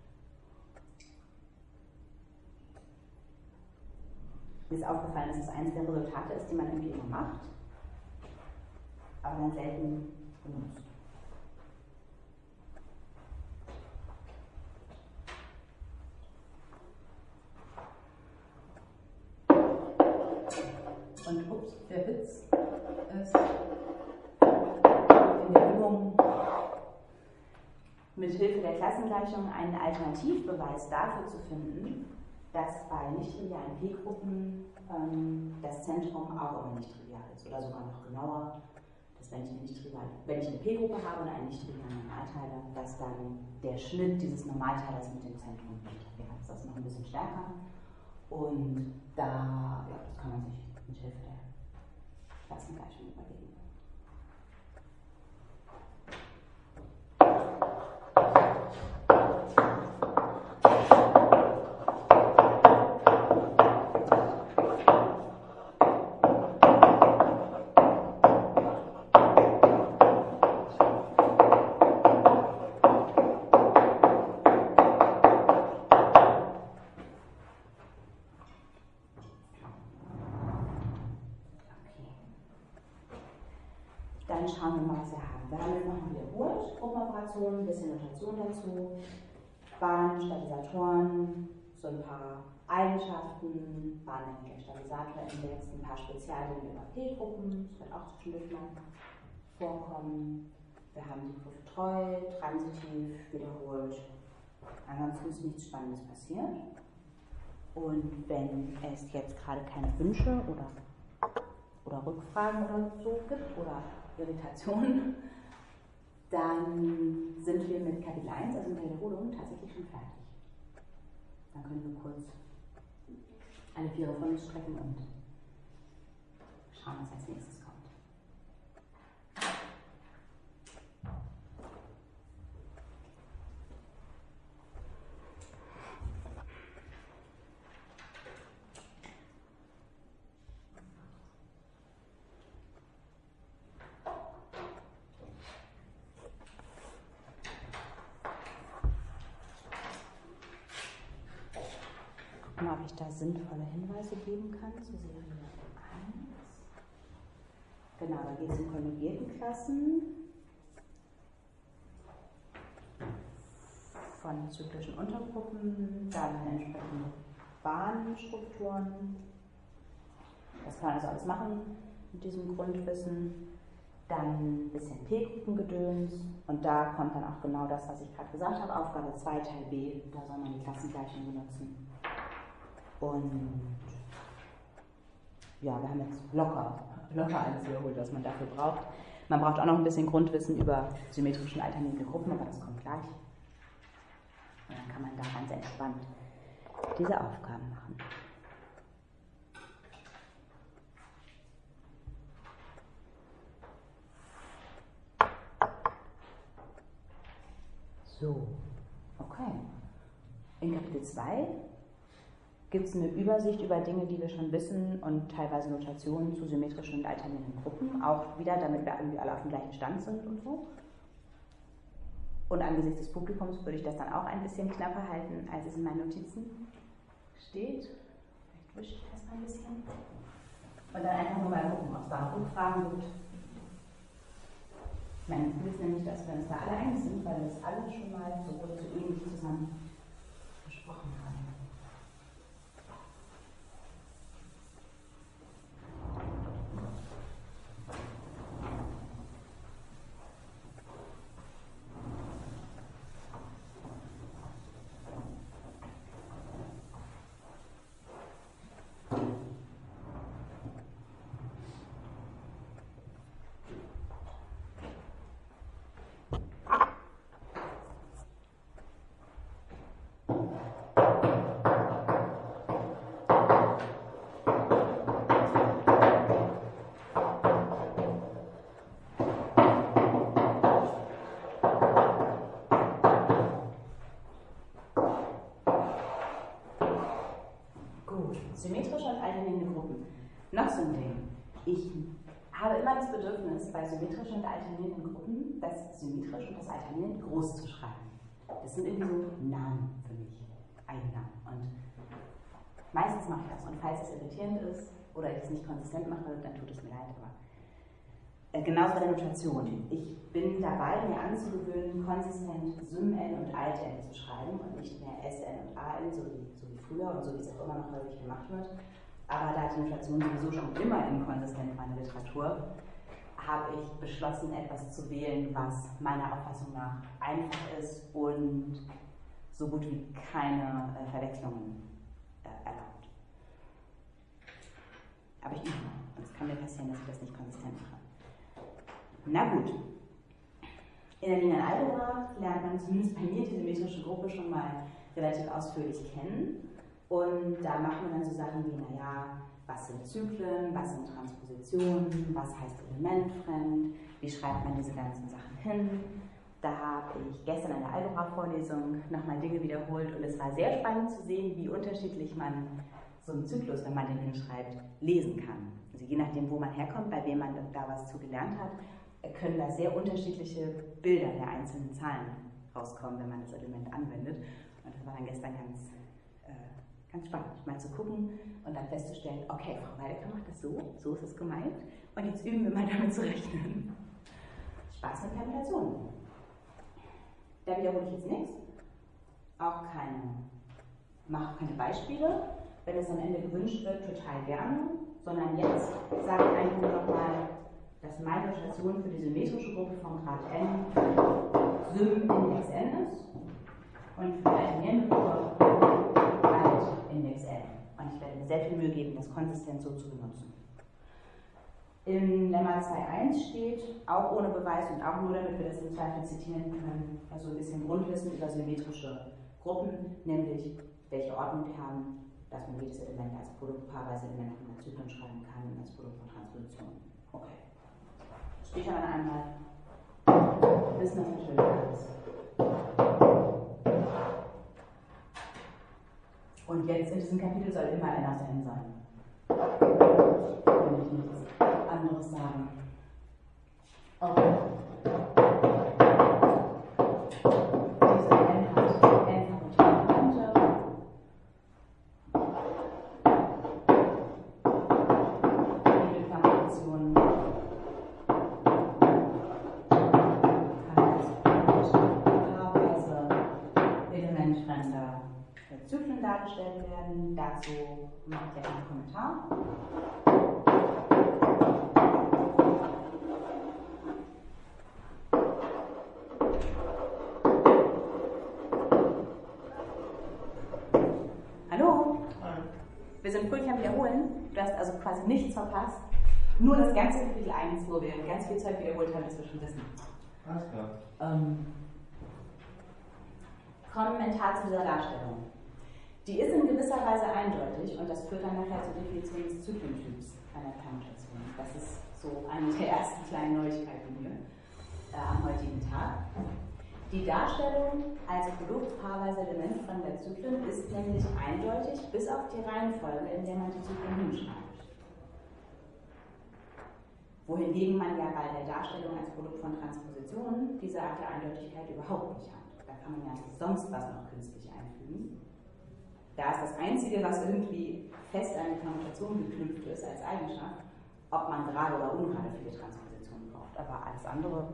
Mir ist aufgefallen, dass es eines der Resultate ist, die man irgendwie immer macht, aber dann selten benutzt. Und ups, der Witz ist in der Übung mit Hilfe der Klassengleichung einen Alternativbeweis dafür zu finden, dass bei nicht-trivialen P-Gruppen das Zentrum auch immer nicht trivial ist. Oder sogar noch genauer, dass wenn ich eine P-Gruppe habe und einen nicht-trivialen Normalteiler, dass dann der Schnitt dieses Normalteilers mit dem Zentrum nicht trivial ist. Das ist noch ein bisschen stärker. Und da, ja, das kann man sich mit Hilfe der Klassengleichung überlegen. Dann schauen wir mal, was wir haben. Wir haben jetzt nochmal wiederholt, Gruppenoperationen, ein bisschen Notation dazu, Bahnen, Stabilisatoren, so ein paar Eigenschaften, Bahn nennt gleich Stabilisatorindex, ein paar Spezialdinge über P-Gruppen, das wird auch zwischendurch mal vorkommen. Wir haben die Prüfe treu, transitiv, wiederholt. Ansonsten ist nichts Spannendes passiert. Und wenn es jetzt gerade keine Wünsche oder Rückfragen oder so gibt oder Irritationen, dann sind wir mit Kapitel 1, also mit der Wiederholung, tatsächlich schon fertig. Dann können wir kurz alle 4 von uns strecken und schauen, was als nächstes kommt. Ob ich da sinnvolle Hinweise geben kann zu Serie 1. Genau, da geht es um konjugierten Klassen von zyklischen Untergruppen, dann entsprechende Bahnstrukturen. Das kann man also alles machen mit diesem Grundwissen. Dann ein bisschen P-Gruppengedöns und da kommt dann auch genau das, was ich gerade gesagt habe, Aufgabe 2 Teil B, da soll man die Klassengleichung benutzen. Und ja, wir haben jetzt locker alles wiederholt, was man dafür braucht. Man braucht auch noch ein bisschen Grundwissen über symmetrische und alternierte Gruppen, aber das kommt gleich. Und dann kann man da ganz entspannt diese Aufgaben machen. So, okay. In Kapitel 2 gibt es eine Übersicht über Dinge, die wir schon wissen und teilweise Notationen zu symmetrischen und alternierenden Gruppen, auch wieder, damit wir irgendwie alle auf dem gleichen Stand sind und so. Und angesichts des Publikums würde ich das dann auch ein bisschen knapper halten, als es in meinen Notizen steht. Vielleicht wische ich das mal ein bisschen. Und dann einfach nur mal gucken, ob es da Rückfragen gibt. Ich meine, wir wissen nämlich, dass wir uns da alle einig sind, weil wir es alle schon mal so oder so ähnlich zusammen besprochen haben. Symmetrische und alternierende Gruppen. Noch so ein Ding. Ich habe immer das Bedürfnis, bei symmetrischen und alternierenden Gruppen das symmetrisch und das alternierend groß zu schreiben. Das sind irgendwie so Namen für mich, Eigennamen. Und meistens mache ich das. Und falls es irritierend ist oder ich es nicht konsistent mache, dann tut es mir leid. Aber genauso bei der Notation. Ich bin dabei, mir anzugewöhnen, konsistent Sym-N und Alt-N zu schreiben und nicht mehr S-N und A-N, so wie früher und so wie es auch immer noch häufig gemacht wird. Aber da die Notation sowieso schon immer inkonsistent war in der Literatur, habe ich beschlossen, etwas zu wählen, was meiner Auffassung nach einfach ist und so gut wie keine Verwechslungen erlaubt. Aber ich übe noch. Und es kann mir passieren, dass ich das nicht konsistent mache. Na gut. In der linearen Algebra lernt man zumindest bei mir die symmetrische Gruppe schon mal relativ ausführlich kennen. Und da machen wir dann so Sachen wie, naja, was sind Zyklen, was sind Transpositionen, was heißt elementfremd, wie schreibt man diese ganzen Sachen hin. Da habe ich gestern in der Algebra-Vorlesung nochmal Dinge wiederholt und es war sehr spannend zu sehen, wie unterschiedlich man so einen Zyklus, wenn man den hinschreibt, lesen kann. Also je nachdem, wo man herkommt, bei wem man da was zu gelernt hat, können da sehr unterschiedliche Bilder der einzelnen Zahlen rauskommen, wenn man das Element anwendet. Und das war dann gestern ganz spannend, mal zu gucken und dann festzustellen, okay, Frau Weidecker macht das so, so ist es gemeint und jetzt üben wir mal damit zu rechnen. Spaß mit Permutationen. Da wiederhole ich jetzt nichts, auch mache keine Beispiele, wenn es am Ende gewünscht wird, total gerne, sondern jetzt sage ich einfach nur nochmal, dass meine Notation für die symmetrische Gruppe von Grad n Sym-Index n ist und für die alternierende Gruppe Index n. Und ich werde mir sehr viel Mühe geben, das konsistent so zu benutzen. In Lemma 2.1 steht, auch ohne Beweis und auch nur damit wir das im Zweifel zitieren können, also ein bisschen Grundwissen über symmetrische Gruppen, nämlich welche Ordnung die haben, dass man jedes Element als Produkt paarweise Element von Zyklen schreiben kann und als Produkt von Transpositionen. Okay. Das steht dann einmal. Wissen das natürlich alles. Und jetzt in diesem Kapitel soll immer n aus n sein. Kann ich nichts anderes sagen. Okay. Diese n hat n Elemente. Jede Permutation kann als paarweise elementfremder Zyklen dargestellt werden. Dazu macht ihr einen Kommentar. Hallo? Wir sind fröhlich am Wiederholen. Du hast also quasi nichts verpasst. Nur das ganze Kapitel 1, wo wir ganz viel Zeit wiederholt haben, das wir schon wissen. Alles klar. Kommentar zu dieser Darstellung. Die ist in gewisser Weise eindeutig und das führt dann nachher zur Definition des Zyklentyps einer Permutation. Das ist so eine der ersten kleinen Neuigkeiten hier am heutigen Tag. Die Darstellung als Produkt paarweise elementfremder Zyklen ist nämlich eindeutig bis auf die Reihenfolge, in der man die Zyklen hinschreibt. Wohingegen man ja bei der Darstellung als Produkt von Transpositionen diese Art der Eindeutigkeit überhaupt nicht hat. Da kann man ja sonst was noch künstlich einfügen. Da ist das Einzige, was irgendwie fest an die Permutation geknüpft ist als Eigenschaft, ob man gerade oder ungerade viele Transpositionen braucht. Aber alles andere.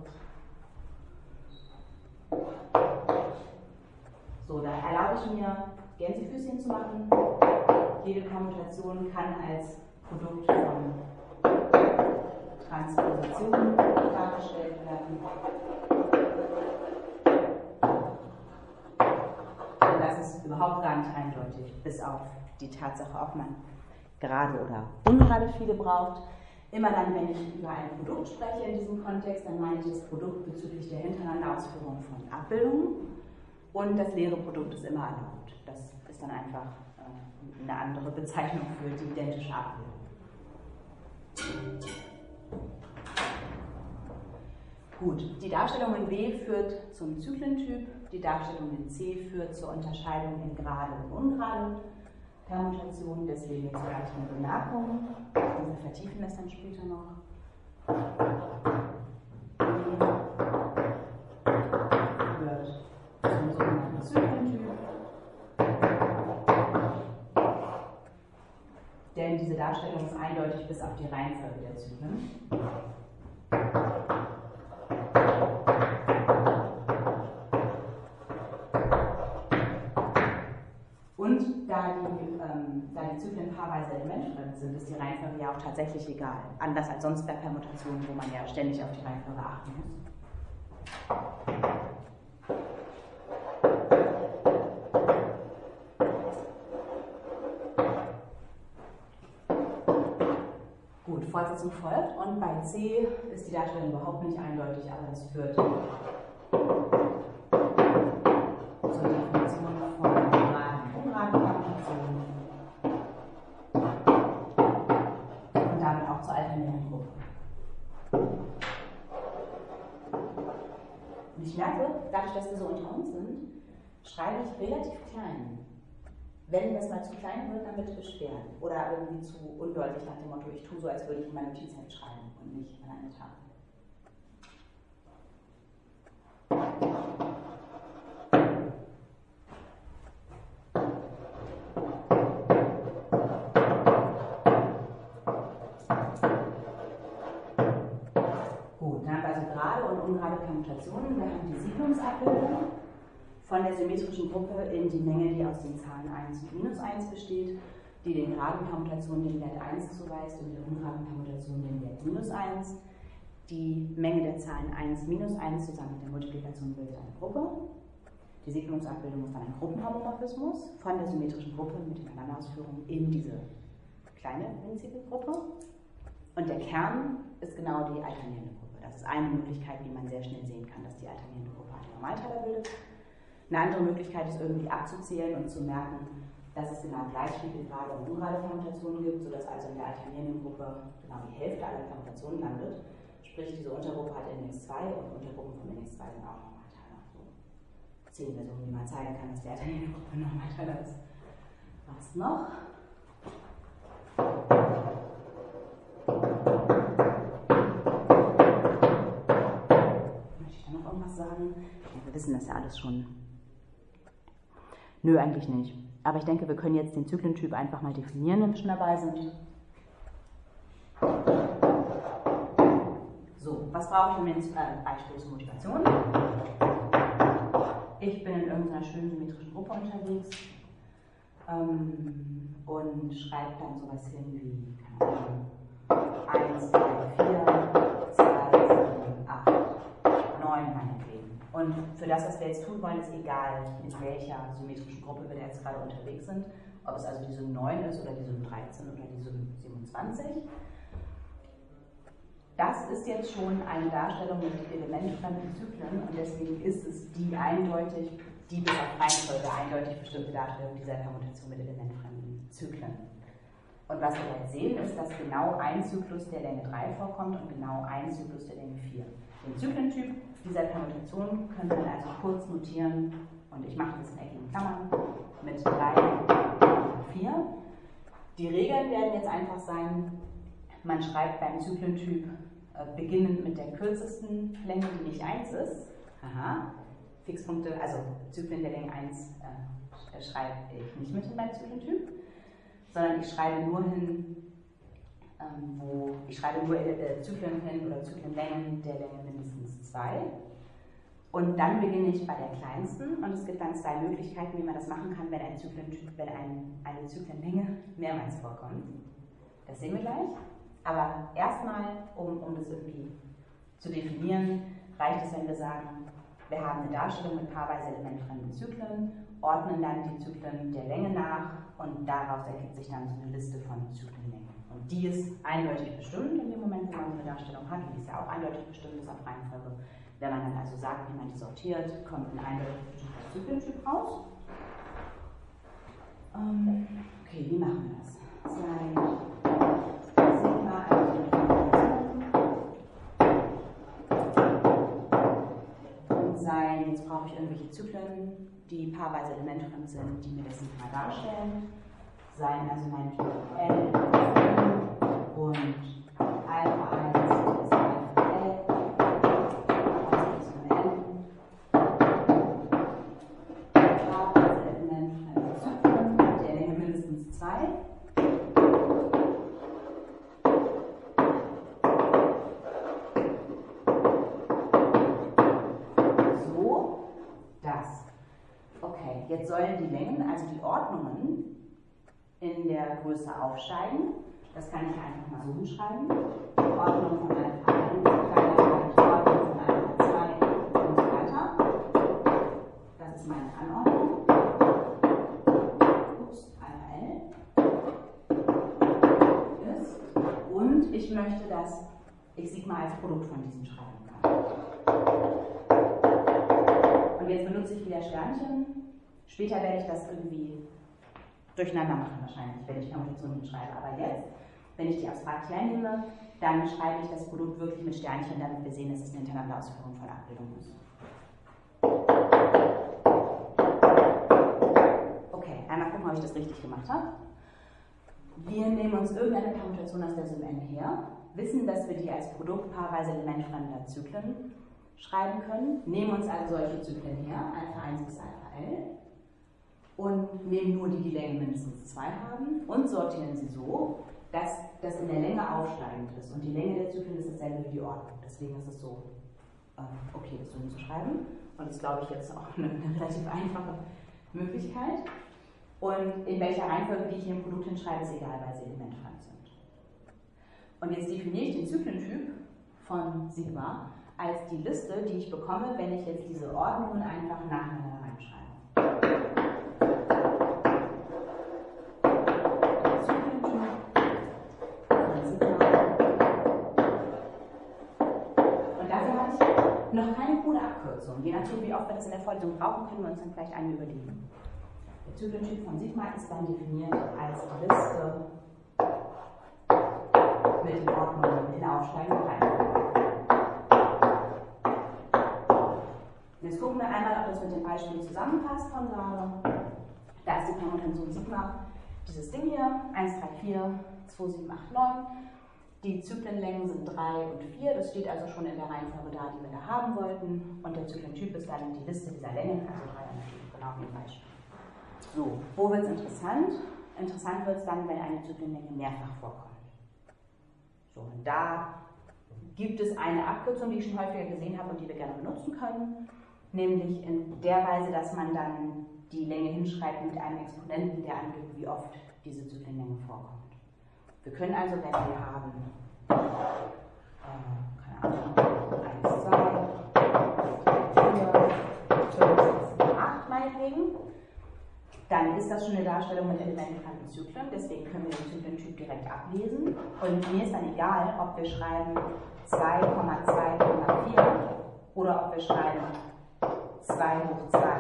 So, da erlaube ich mir, Gänsefüßchen zu machen. Jede Permutation kann als Produkt von Transpositionen dargestellt werden. Und das ist überhaupt gar nicht eindeutig, bis auf die Tatsache, ob man gerade oder ungerade viele braucht. Immer dann, wenn ich über ein Produkt spreche in diesem Kontext, dann meine ich das Produkt bezüglich der Hintereinanderausführung von Abbildungen und das leere Produkt ist immer erlaubt. Das ist dann einfach eine andere Bezeichnung für die identische Abbildung. Gut, die Darstellung in W führt zum Zyklentyp, die Darstellung in C führt zur Unterscheidung in gerade und ungerade Permutation, deswegen jetzt gleich eine Bemerkung. Wir vertiefen das dann später noch. Wird zum sogenannten Zyklentyp. Denn diese Darstellung ist eindeutig bis auf die Reihenfolge der Zyklen. Und da die Zyklen paarweise elementfremd sind, ist die Reihenfolge ja auch tatsächlich egal. Anders als sonst bei Permutationen, wo man ja ständig auf die Reihenfolge achten muss. Gut, Fortsetzung folgt und bei C ist die Darstellung überhaupt nicht eindeutig, aber es führt zur Definition von geraden und ungeraden Permutationen und damit auch zur alternierenden Gruppe. Und ich merke, dadurch, dass wir so unter uns sind, schreibe ich relativ klein. Wenn das mal zu klein wird, dann bitte beschweren. Oder irgendwie zu undeutlich nach dem Motto, ich tue so, als würde ich in mein Notizheft schreiben und nicht an eine Tafel. Gut, dann haben wir also gerade und ungerade Permutationen. Wir haben die Siedlungsabbildung von der symmetrischen Gruppe in die Menge, die aus den Zahlen 1 und minus 1 besteht, die den geraden Permutationen den Wert 1 zuweist und der ungeraden Permutation den Wert minus 1. Die Menge der Zahlen 1 minus 1 zusammen mit der Multiplikation bildet eine Gruppe. Die Siedlungsabbildung ist dann ein Gruppenhomomorphismus von der symmetrischen Gruppe mit den Aneinanderausführungen in diese kleine winzige Gruppe. Und der Kern ist genau die alternierende Gruppe. Das ist eine Möglichkeit, wie man sehr schnell sehen kann, dass die alternierende Gruppe einen Normalteiler bildet. Eine andere Möglichkeit ist irgendwie abzuzählen und zu merken, dass es genau gleich viele gerade und ungerade Permutationen gibt, sodass also in der alternierenden Gruppe genau die Hälfte aller Permutationen landet. Sprich, diese Untergruppe hat Index 2 und Untergruppen von Index 2 sind auch Normalteiler. So 10 Versionen, wie man zeigen kann, dass die alternierende Gruppe ein Normalteiler ist. Was noch? Möchte ich da noch irgendwas sagen? Ja, wir wissen das ja alles schon. Nö, eigentlich nicht. Aber ich denke, wir können jetzt den Zyklentyp einfach mal definieren, wenn wir schon dabei sind. So, was brauche ich, um jetzt Beispiel zur Motivation? Ich bin in irgendeiner schönen symmetrischen Gruppe unterwegs und schreibe dann sowas hin wie, keine Ahnung, 1, 3, 4, 2, 7, 8, 9 meinetwegen. Und für das, was wir jetzt tun wollen, ist egal, mit welcher symmetrischen Gruppe wir jetzt gerade unterwegs sind, ob es also die Sum 9 ist oder die Sum 13 oder die Sum 27. Das ist jetzt schon eine Darstellung mit elementfremden Zyklen und deswegen ist es die eindeutig, die bis auf Reihenfolge eindeutig bestimmte Darstellung dieser Permutation mit elementfremden Zyklen. Und was wir jetzt sehen, ist, dass genau ein Zyklus der Länge 3 vorkommt und genau ein Zyklus der Länge 4. Den Zyklentyp dieser Permutation können wir also kurz notieren, und ich mache das in eckigen Klammern, mit 3 und 4. Die Regeln werden jetzt einfach sein, man schreibt beim Zyklentyp beginnend mit der kürzesten Länge, die nicht 1 ist. Aha. Fixpunkte, also Zyklen der Länge 1 schreibe ich nicht mit in meinem Zyklentyp, sondern ich schreibe nur hin, Zyklen hin oder Zyklenlängen der Länge mindestens 2. Und dann beginne ich bei der kleinsten und es gibt dann zwei Möglichkeiten, wie man das machen kann, wenn eine Zyklenlänge mehrmals vorkommt. Das sehen wir gleich. Aber erstmal, um das irgendwie zu definieren, reicht es, wenn wir sagen, wir haben eine Darstellung mit paarweise elementfremden Zyklen, ordnen dann die Zyklen der Länge nach und daraus ergibt sich dann so eine Liste von Zyklenlängen. Und die ist eindeutig bestimmt in dem Moment, wo man so eine Darstellung hat, und die ist ja auch eindeutig bestimmt, ist auf Reihenfolge. Wenn man dann also sagt, wie man die sortiert, kommt ein eindeutig bestimmter Zyklentyp raus. Okay, wie machen wir das? Sigma und sein, jetzt brauche ich irgendwelche Zyklen, die paarweise elementfremd sind, die mir das Sigma darstellen. seien also meinetwegen L und Alpha 1 ist Alpha L, also ist von N. Element von Zyklen, der Länge mindestens 2. Okay, jetzt sollen die Längen, also die Ordnungen, in der Größe aufsteigen. Das kann ich einfach mal so hinschreiben. Ordnung von Alpha 1, Ordnung von Alpha 2 und so weiter. Das ist meine Anordnung. Ups, Alpha L ist. Und ich möchte, dass ich Sigma als Produkt von diesen schreiben kann. Und jetzt benutze ich wieder Sternchen. Später werde ich das irgendwie durcheinander machen wahrscheinlich, wenn ich Permutationen hinschreibe. Aber jetzt, wenn ich die abstrakt hernehme, dann schreibe ich das Produkt wirklich mit Sternchen, damit wir sehen, dass es eine Hintereinanderausführung von Abbildungen ist. Okay, einmal gucken, ob ich das richtig gemacht habe. Wir nehmen uns irgendeine Permutation aus der Sym n her, wissen, dass wir die als Produkt paarweise elementfremder Zyklen schreiben können, nehmen uns also solche Zyklen her, Alpha 1 bis Alpha L, und nehmen nur die Länge mindestens 2 haben und sortieren sie so, dass das in der Länge aufsteigend ist. Und die Länge der Zyklen ist dasselbe wie die Ordnung. Deswegen ist es so okay, das so hinzuschreiben. Und das ist, glaube ich, jetzt auch eine relativ einfache Möglichkeit. Und in welcher Reihenfolge, die ich hier im Produkt hinschreibe, ist egal, weil sie elementfremd sind. Und jetzt definiere ich den Zyklentyp von Sigma als die Liste, die ich bekomme, wenn ich jetzt diese Ordnungen einfach nacheinander reinschreibe. Noch keine coole Abkürzung. Je nachdem, wie oft wir das in der Vorlesung brauchen, können wir uns dann vielleicht eine überlegen. Der Zyklentyp von Sigma ist dann definiert als die Liste mit den Ordnungen in aufsteigender Reihenfolge. Jetzt gucken wir einmal, ob das mit dem Beispiel zusammenpasst von gerade. Da ist die Permutation Sigma dieses Ding hier, 1, 3, 4, 2, 7, 8, 9. Die Zyklenlängen sind 3 und 4, das steht also schon in der Reihenfolge da, die wir da haben wollten. Und der Zyklentyp ist dann die Liste dieser Längen, also 3 und 4, genau wie im Beispiel. So, wo wird es interessant? Interessant wird es dann, wenn eine Zyklenlänge mehrfach vorkommt. So, und da gibt es eine Abkürzung, die ich schon häufiger gesehen habe und die wir gerne benutzen können. Nämlich in der Weise, dass man dann die Länge hinschreibt mit einem Exponenten, der angibt, wie oft diese Zyklenlänge vorkommt. Wir können also, wenn wir haben, keine Ahnung, 1, 2, 4, 5, 6, 8 meinetwegen, dann ist das schon eine Darstellung mit elementfremden Zyklen, deswegen können wir den Zyklentyp direkt ablesen. Und mir ist dann egal, ob wir schreiben 2,2,4 oder ob wir schreiben 2 hoch 2.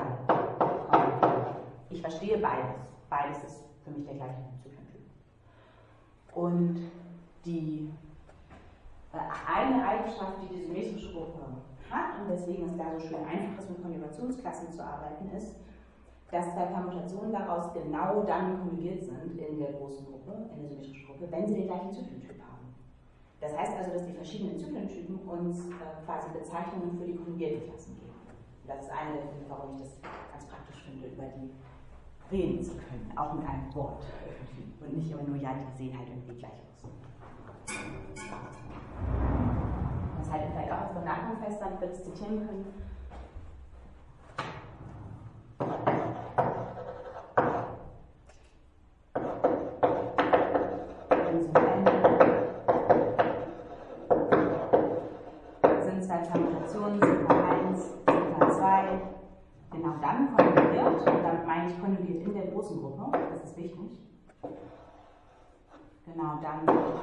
Ich verstehe beides. Beides ist für mich der gleiche Zyklentyp. Und die eine Eigenschaft, die die symmetrische Gruppe hat, und deswegen es da so schön einfach ist, mit Konjugationsklassen zu arbeiten, ist, dass zwei Permutationen daraus genau dann konjugiert sind in der großen Gruppe, in der symmetrischen Gruppe, wenn sie den gleichen Zyklentyp haben. Das heißt also, dass die verschiedenen Zyklentypen uns quasi Bezeichnungen für die konjugierten Klassen geben. Und das ist eine der Gründe, warum ich das ganz praktisch finde, über die reden zu können, auch mit einem Wort. Und nicht immer nur, ja, die sehen halt irgendwie gleich aus. Das halten vielleicht auch als Bemerkung fest, damit wir das zitieren können. Und zum Ende sind zwei Permutationen, Sigma 1, Sigma 2, genau dann konjugiert, und damit meine ich konjugiert in der großen Gruppe, das ist wichtig. Genau dann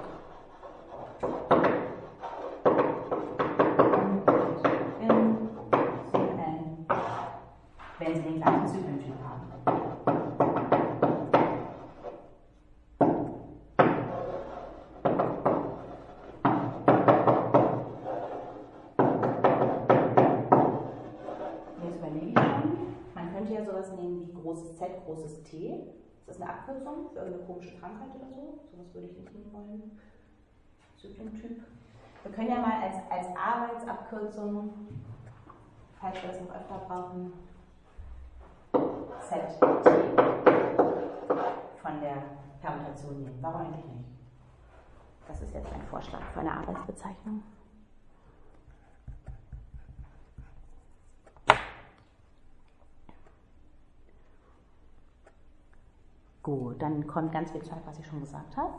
in Zyklen, wenn sie den gleichen Zyklentyp haben. Jetzt überlege ich schon, man könnte ja sowas nehmen wie großes Z, großes T. Ist das eine Abkürzung für irgendeine komische Krankheit oder so? Sowas würde ich nicht nehmen wollen. Zyklentyp. Wir können ja mal als Arbeitsabkürzung, falls wir das noch öfter brauchen, ZT von der Permutation nehmen. Warum eigentlich nicht? Das ist jetzt ein Vorschlag für eine Arbeitsbezeichnung. Gut, dann kommt ganz viel Zeug, was ich schon gesagt habe.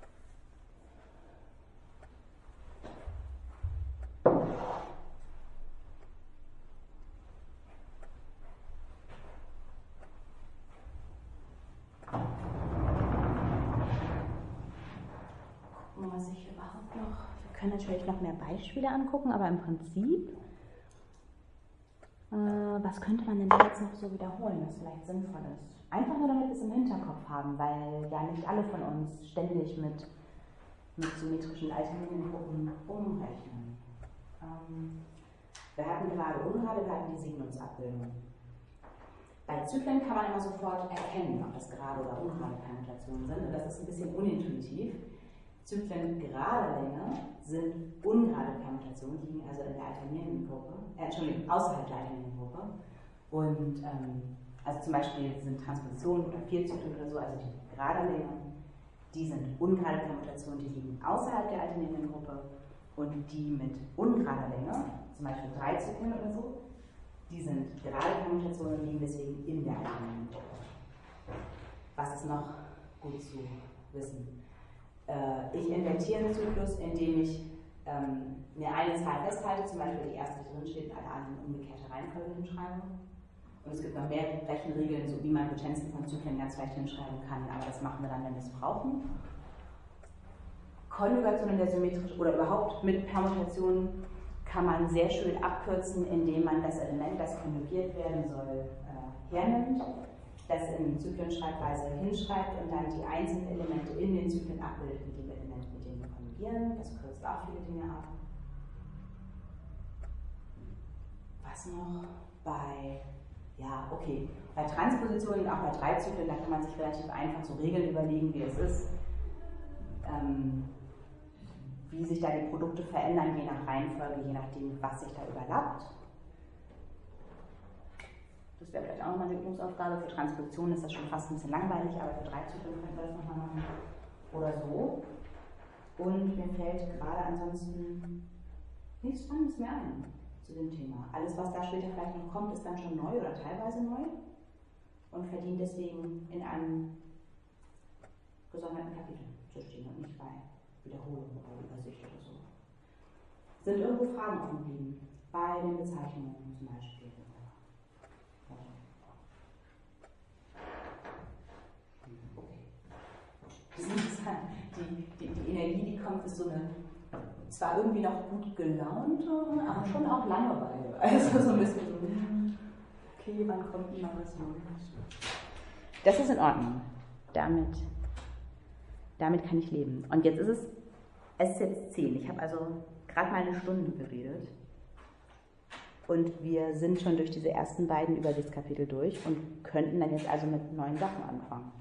Gucken, was ich überhaupt noch. Wir können natürlich noch mehr Beispiele angucken, aber im Prinzip, was könnte man denn da jetzt noch so wiederholen, was vielleicht sinnvoll ist? Einfach nur, damit wir es im Hinterkopf haben, weil ja nicht alle von uns ständig mit symmetrischen Alternativen umrechnen. Wir hatten gerade ungerade, wir hatten die Signumsabbildung. Bei Zyklen kann man immer sofort erkennen, ob das gerade oder ungerade Permutationen sind, und das ist ein bisschen unintuitiv. Zyklen gerader Länge sind ungerade Permutationen, die liegen also in der alternierenden Gruppe, außerhalb der alternierenden Gruppe. Und also zum Beispiel sind Transpositionen oder Vierzyklen oder so, also die gerader Länge, die sind ungerade Permutationen, die liegen außerhalb der alternierenden Gruppe, und die mit ungerader Länge, zum Beispiel 3 Zyklen oder so, die sind gerade Permutationen und liegen deswegen in der alternierenden Gruppe. Was ist noch gut zu wissen? Ich invertiere einen Zyklus, indem ich mir eine Zahl festhalte, zum Beispiel die erste, die drin steht, und alle anderen in umgekehrter Reihenfolge hinschreibe. Und es gibt noch mehr Rechenregeln, so wie man Potenzen von Zyklen ganz leicht hinschreiben kann, aber das machen wir dann, wenn wir es brauchen. Konjugationen der symmetrischen oder überhaupt mit Permutationen kann man sehr schön abkürzen, indem man das Element, das konjugiert werden soll, hernimmt, das in Zyklenschreibweise hinschreibt und dann die einzelnen Elemente in den Zyklen abbildet mit dem Element, mit dem wir konjugieren. Das kürzt auch viele Dinge ab. Was noch? Bei Transpositionen, auch bei 3 Zyklen, da kann man sich relativ einfach so Regeln überlegen, wie es ist, wie sich da die Produkte verändern, je nach Reihenfolge, je nachdem, was sich da überlappt. Das wäre vielleicht auch nochmal eine Übungsaufgabe. Für Transpositionen ist das schon fast ein bisschen langweilig, aber für 3 Zyklen können wir das nochmal machen. Oder so. Und mir fällt gerade ansonsten nichts Spannendes mehr ein zu dem Thema. Alles, was da später vielleicht noch kommt, ist dann schon neu oder teilweise neu und verdient deswegen in einem gesonderten Kapitel zu stehen und nicht bei Wiederholung oder Übersicht oder so. Sind irgendwo Fragen offen geblieben? Bei den Bezeichnungen zum Beispiel. Die Energie, die kommt, ist so eine zwar irgendwie noch gut gelaunte, aber schon auch Langeweile. Also so ein bisschen so, okay, wann kommt immer was Neues? Das ist in Ordnung. Damit kann ich leben. Und jetzt es ist jetzt 10. Ich habe also gerade mal eine Stunde geredet. Und wir sind schon durch diese ersten beiden Übersichtskapitel durch und könnten dann jetzt also mit neuen Sachen anfangen.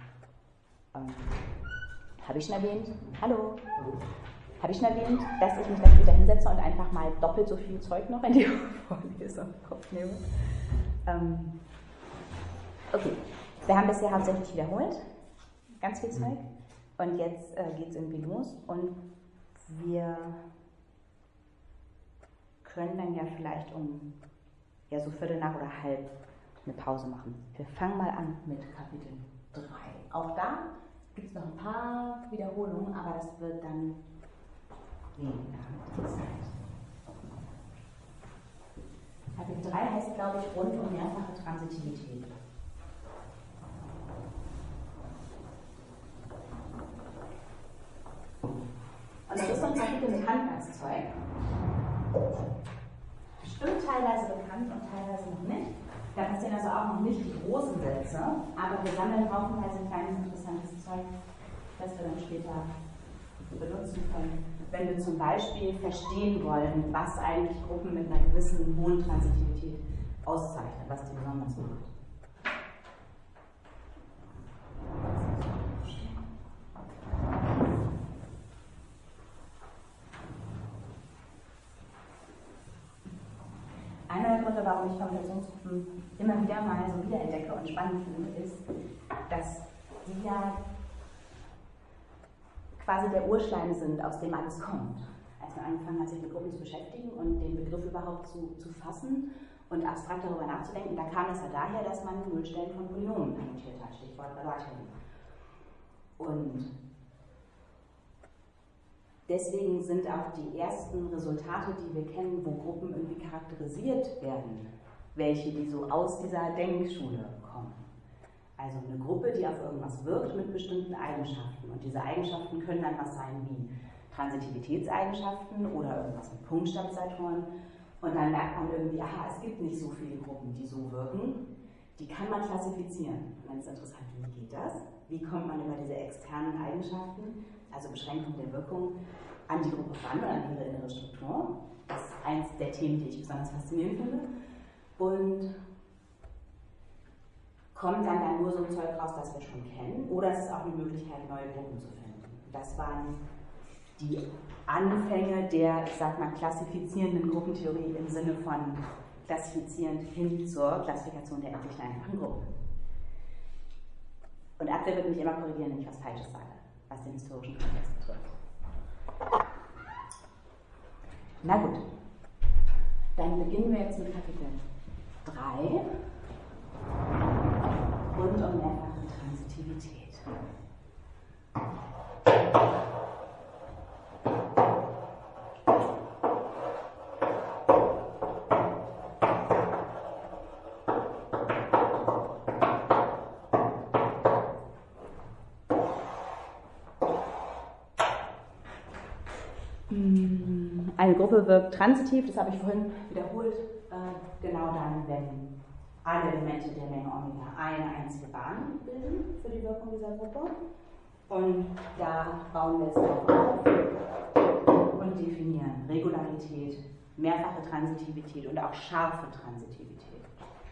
Habe ich schon erwähnt? Hallo? Habe ich schon erwähnt, dass ich mich dann später hinsetze und einfach mal doppelt so viel Zeug noch in die Vorlesung im Kopf nehme? Okay, wir haben bisher hauptsächlich wiederholt, ganz viel Zeug. Und jetzt geht es irgendwie los und wir können dann ja vielleicht so Viertel nach oder halb eine Pause machen. Wir fangen mal an mit Kapitel 3. Auch da gibt es noch ein paar Wiederholungen, aber das wird dann weniger Zeit. Kapitel 3 heißt, glaube ich, rund um mehrfache Transitivität. Und das ist so ein Kapitel mit Handwerkszeug. Bestimmt teilweise bekannt und teilweise noch nicht. Da passieren also auch noch nicht die großen Sätze, aber wir sammeln haufenweise kleines interessantes Zeug, das wir dann später benutzen können, wenn wir zum Beispiel verstehen wollen, was eigentlich Gruppen mit einer gewissen hohen Transitivität auszeichnet, was die besonders macht. Gründe, warum ich Kommutationsgruppen immer wieder mal so wiederentdecke und spannend finde, ist, dass sie ja quasi der Urschleim sind, aus dem alles kommt. Als man angefangen hat, sich mit Gruppen zu beschäftigen und den Begriff überhaupt zu fassen und abstrakt darüber nachzudenken, da kam es ja daher, dass man Nullstellen von Polynomen annotiert hat, Stichwort Quadrattheorie. Und deswegen sind auch die ersten Resultate, die wir kennen, wo Gruppen irgendwie charakterisiert werden, welche, die so aus dieser Denkschule kommen. Also eine Gruppe, die auf irgendwas wirkt mit bestimmten Eigenschaften. Und diese Eigenschaften können dann was sein wie Transitivitätseigenschaften oder irgendwas mit Punktstabilisatoren. Und dann merkt man irgendwie, aha, es gibt nicht so viele Gruppen, die so wirken. Die kann man klassifizieren. Und dann ist interessant, wie geht das? Wie kommt man über diese externen Eigenschaften, also Beschränkung der Wirkung, an die Gruppe ran oder an ihre innere Struktur? Das ist eins der Themen, die ich besonders faszinierend finde. Und kommt dann nur so ein Zeug raus, das wir schon kennen, oder es ist auch eine Möglichkeit, neue Gruppen zu finden. Das waren die Anfänge der, ich sag mal, klassifizierenden Gruppentheorie im Sinne von klassifizierend hin zur Klassifikation der endlichen einfachen Gruppen. Und Abwehr wird mich immer korrigieren, wenn ich was Falsches sage, was den historischen Kontext betrifft. Na gut, dann beginnen wir jetzt mit Kapitel 3 rund um mehrfache Transitivität. Eine Gruppe wirkt transitiv, das habe ich vorhin wiederholt, genau dann, wenn alle Elemente der Menge Omega eine einzige Bahn bilden für die Wirkung dieser Gruppe. Und da bauen wir es drauf auf und definieren Regularität, mehrfache Transitivität und auch scharfe Transitivität.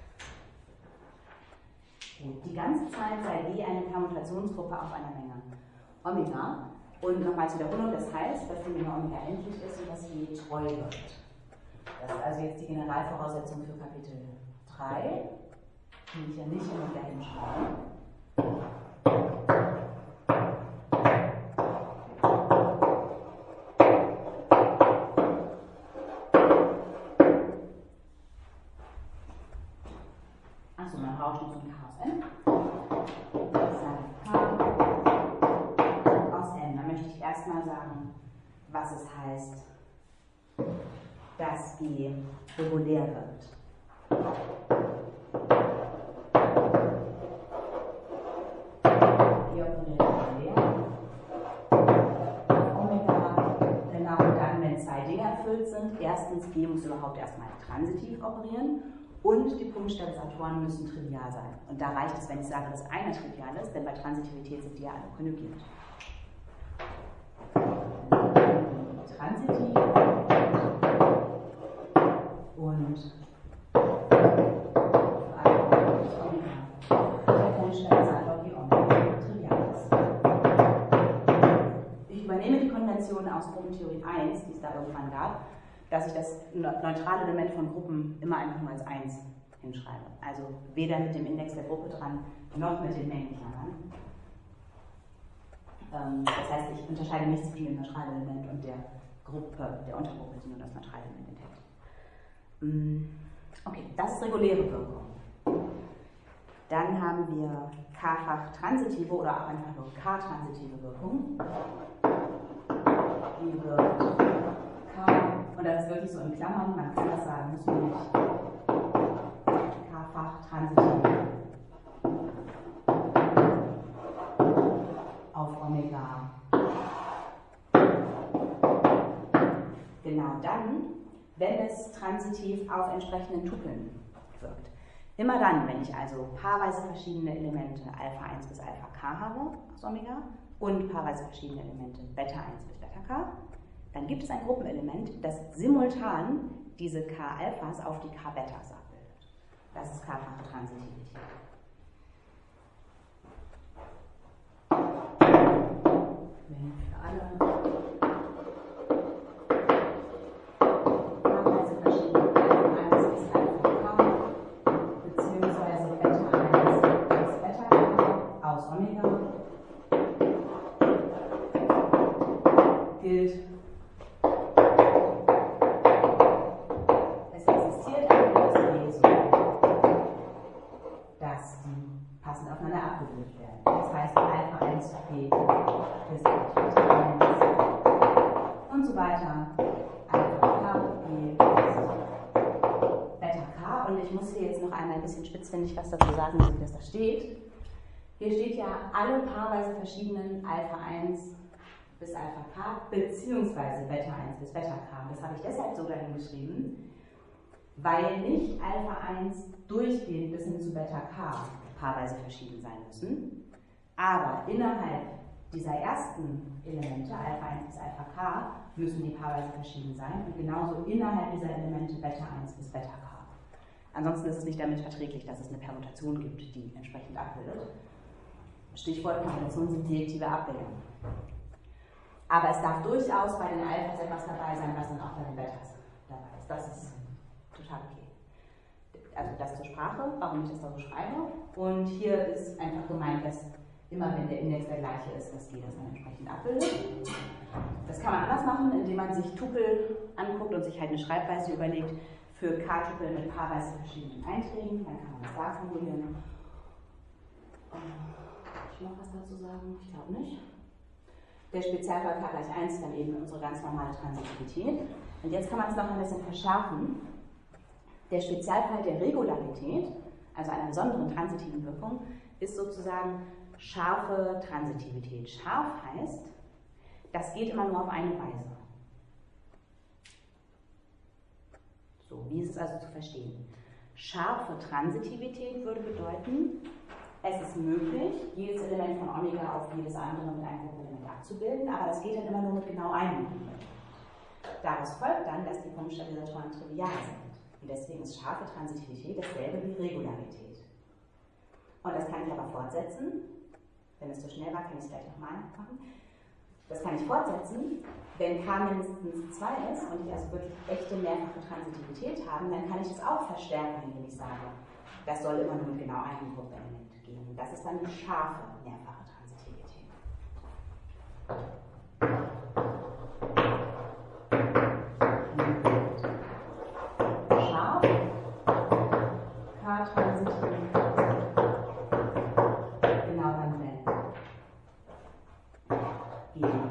Und die ganze Zeit sei D eine Permutationsgruppe auf einer Menge Omega. Und nochmal zur Wiederholung, das heißt, dass die Menge Omega endlich ist und dass G treu wird. Das ist also jetzt die Generalvoraussetzung für Kapitel 3, die ich ja nicht immer wieder hinschreibe. Achso, man braucht noch so ein K aus N. Ich sage K aus N. Da möchte ich erstmal sagen, was es heißt, dass G regulär wird. G operiert regulär. Omega, genau dann, wenn zwei Dinge erfüllt sind. Erstens, G muss überhaupt erstmal transitiv operieren und die Punktstabilisatoren müssen trivial sein. Und da reicht es, wenn ich sage, dass einer trivial ist, denn bei Transitivität sind die ja alle konjugiert. Transitiv und ich übernehme die Konvention aus Gruppentheorie 1, die es da irgendwann gab, dass ich das neutrale Element von Gruppen immer einfach nur als 1 hinschreibe. Also weder mit dem Index der Gruppe dran, noch mit den Mengenklammern. Das heißt, ich unterscheide nicht zwischen dem neutralen Element und der Gruppe, der Untergruppe, die nur das neutrale Element enthält. Okay, das ist reguläre Wirkung. Dann haben wir K-fach transitive oder auch einfach nur K-transitive Wirkung. Die wird K, und das ist wirklich so in Klammern, man kann das sagen, muss man nicht. K-fach transitive auf Omega. Genau dann, wenn es transitiv auf entsprechenden Tupeln wirkt. Immer dann, wenn ich also paarweise verschiedene Elemente Alpha 1 bis Alpha K habe aus Omega und paarweise verschiedene Elemente Beta 1 bis Beta K, dann gibt es ein Gruppenelement, das simultan diese K-Alphas auf die K-Betas abbildet. Das ist K-fache Transitivität. Wenn für alle paarweise verschiedene Alpha 1 bis Alpha gilt, es existiert eine gewisse Lesung, dass die passend aufeinander abgebildet werden. Das heißt, Alpha 1 zu P ist Beta 1 und so weiter. Alpha K, P ist Beta K. Und ich muss hier jetzt noch einmal ein bisschen spitzfindig was dazu sagen, wie das da steht. Hier steht ja alle paarweise verschiedenen Alpha 1 bis Alpha K beziehungsweise Beta 1 bis Beta K. Das habe ich deshalb so dahin geschrieben, weil nicht Alpha 1 durchgehend bis hin zu Beta K paarweise verschieden sein müssen, aber innerhalb dieser ersten Elemente, Alpha 1 bis Alpha K, müssen die paarweise verschieden sein und genauso innerhalb dieser Elemente Beta 1 bis Beta K. Ansonsten ist es nicht damit verträglich, dass es eine Permutation gibt, die entsprechend abbildet. Stichwort Permutation sind direktive Abbildungen. Aber es darf durchaus bei den Alphas etwas dabei sein, was dann auch bei den Betas dabei ist. Das ist total okay. Also das zur Sprache, warum ich das da so schreibe. Und hier ist einfach gemeint, dass immer wenn der Index der gleiche ist, dass die das dann entsprechend abbildet. Das kann man anders machen, indem man sich Tupel anguckt und sich halt eine Schreibweise überlegt für K-Tupel mit paarweise verschiedenen Einträgen. Dann kann man das da formulieren. Ich noch was dazu sagen? Ich glaube nicht. Der Spezialfall K gleich 1 ist dann eben unsere ganz normale Transitivität. Und jetzt kann man es noch ein bisschen verschärfen. Der Spezialfall der Regularität, also einer besonderen transitiven Wirkung, ist sozusagen scharfe Transitivität. Scharf heißt, das geht immer nur auf eine Weise. So, wie ist es also zu verstehen? Scharfe Transitivität würde bedeuten, es ist möglich, jedes Element von Omega auf jedes andere mit einem Gruppenelement abzubilden, aber das geht dann immer nur mit genau einem Element. Daraus folgt dann, dass die Punktstabilisatoren trivial sind. Und deswegen ist scharfe Transitivität dasselbe wie Regularität. Und das kann ich aber fortsetzen. Wenn es zu schnell war, kann ich es gleich nochmal machen. Das kann ich fortsetzen. Wenn K mindestens 2 ist und ich also wirklich echte mehrfache Transitivität habe, dann kann ich es auch verstärken, indem ich sage, das soll immer nur mit genau einem Gruppenelement gehen. Das ist dann die scharfe mehrfache Transitivität. Scharf, K-transitiv, genau dann wenn gegen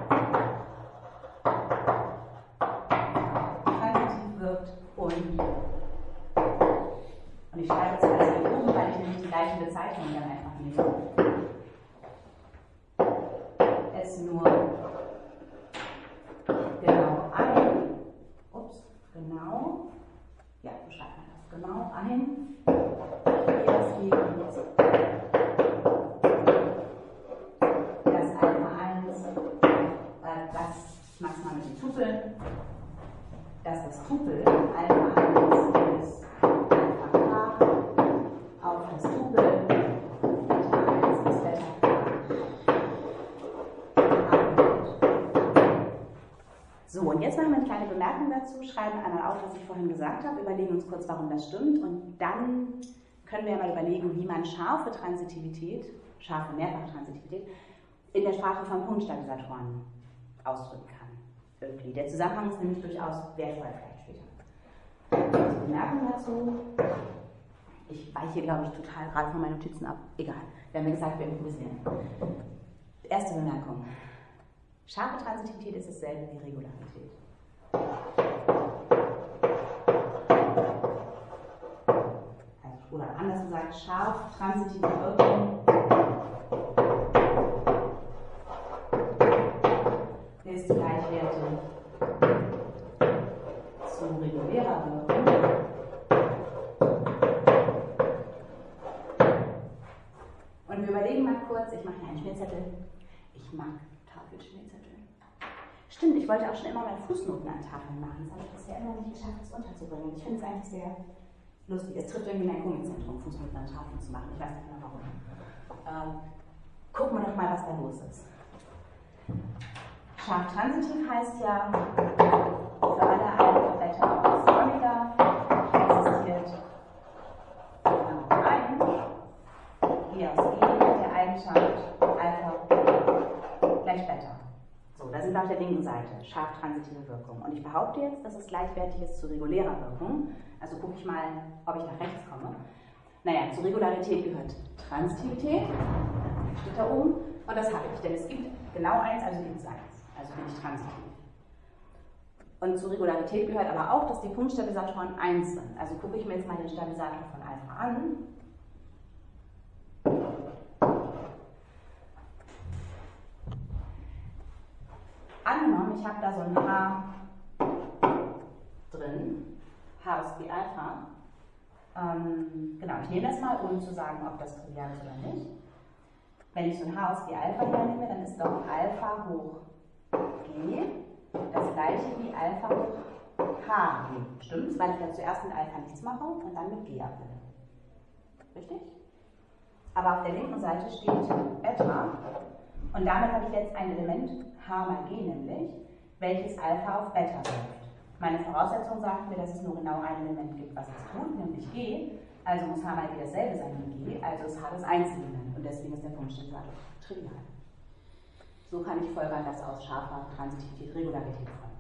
transitiv wirkt und ich schreibe jetzt alles hier oben, weil ich nämlich die gleichen Bezeichnungen dann einfach nehme. Es nur genau ja, so schreibt man das, genau ein, hier das Gegenteil. Das Alpha 1, das, ich mache es mal mit den Tupeln, dass das Tupel Alpha 1 ist Alpha K auf das Tupel Beta 1 ist Beta K abbildet. So, und jetzt machen wir eine kleine Bemerkung dazu, schreiben einmal auf, was ich vorhin gesagt habe, überlegen uns kurz, warum das stimmt und dann können wir mal überlegen, wie man scharfe Transitivität, scharfe Mehrfachtransitivität in der Sprache von Punktstabilisatoren ausdrücken kann. Irgendwie. Der Zusammenhang ist nämlich durchaus wertvoll, vielleicht später. Also Bemerkung dazu. Ich weiche hier, glaube ich, total gerade von meinen Notizen ab. Egal, wir haben ja gesagt, wir improvisieren. Erste Bemerkung. Scharfe Transitivität ist dasselbe wie Regularität. Also, oder anders gesagt, scharf transitive Wirkung ist gleichwertig zu regulärer Wirkung. Und wir überlegen mal kurz, ich mache hier einen Schmierzettel. Ich mag Tafelschmierzettel. Stimmt, ich wollte auch schon immer mal Fußnoten an Tafeln machen. Das habe ich bisher immer nicht geschafft, das unterzubringen. Ich finde es eigentlich sehr lustig. Es trifft irgendwie mein Komikzentrum, Fußnoten an Tafeln zu machen. Ich weiß nicht genau warum. Gucken wir doch mal, was da los ist. Scharf transitiv heißt ja, für alle Alpha, Beta aus Omega existiert ein E aus E mit der Eigenschaft Alpha gleich Beta. So, da sind wir auf der linken Seite, scharf transitive Wirkung. Und ich behaupte jetzt, dass es gleichwertig ist zu regulärer Wirkung. Also gucke ich mal, ob ich nach rechts komme. Naja, zur Regularität gehört Transitivität, steht da oben, und das habe ich, denn es gibt genau eins, also gibt es eins. Also bin ich transitiv. Und zur Regularität gehört aber auch, dass die Punktstabilisatoren 1 sind. Also gucke ich mir jetzt mal den Stabilisator von Alpha an. Angenommen, ich habe da so ein H drin, H ist wie Alpha. Genau, ich nehme das mal, ohne zu sagen, ob das trivial ist oder nicht. Wenn ich so ein H aus wie Alpha hernehme, dann ist doch Alpha hoch G das gleiche wie Alpha hoch H. Stimmt's? Weil ich ja zuerst mit Alpha nichts mache und dann mit G abbilde. Richtig? Aber auf der linken Seite steht Beta und damit habe ich jetzt ein Element H mal G nämlich, welches Alpha auf Beta wirft. Meine Voraussetzung sagt mir, dass es nur genau ein Element gibt, was es tut, nämlich G. Also muss H mal G dasselbe sein wie G, also ist H das Einzelelement und deswegen ist der Punktstabilisator trivial. So kann ich folgern, dass aus scharfer Transitivität Regularität folgt.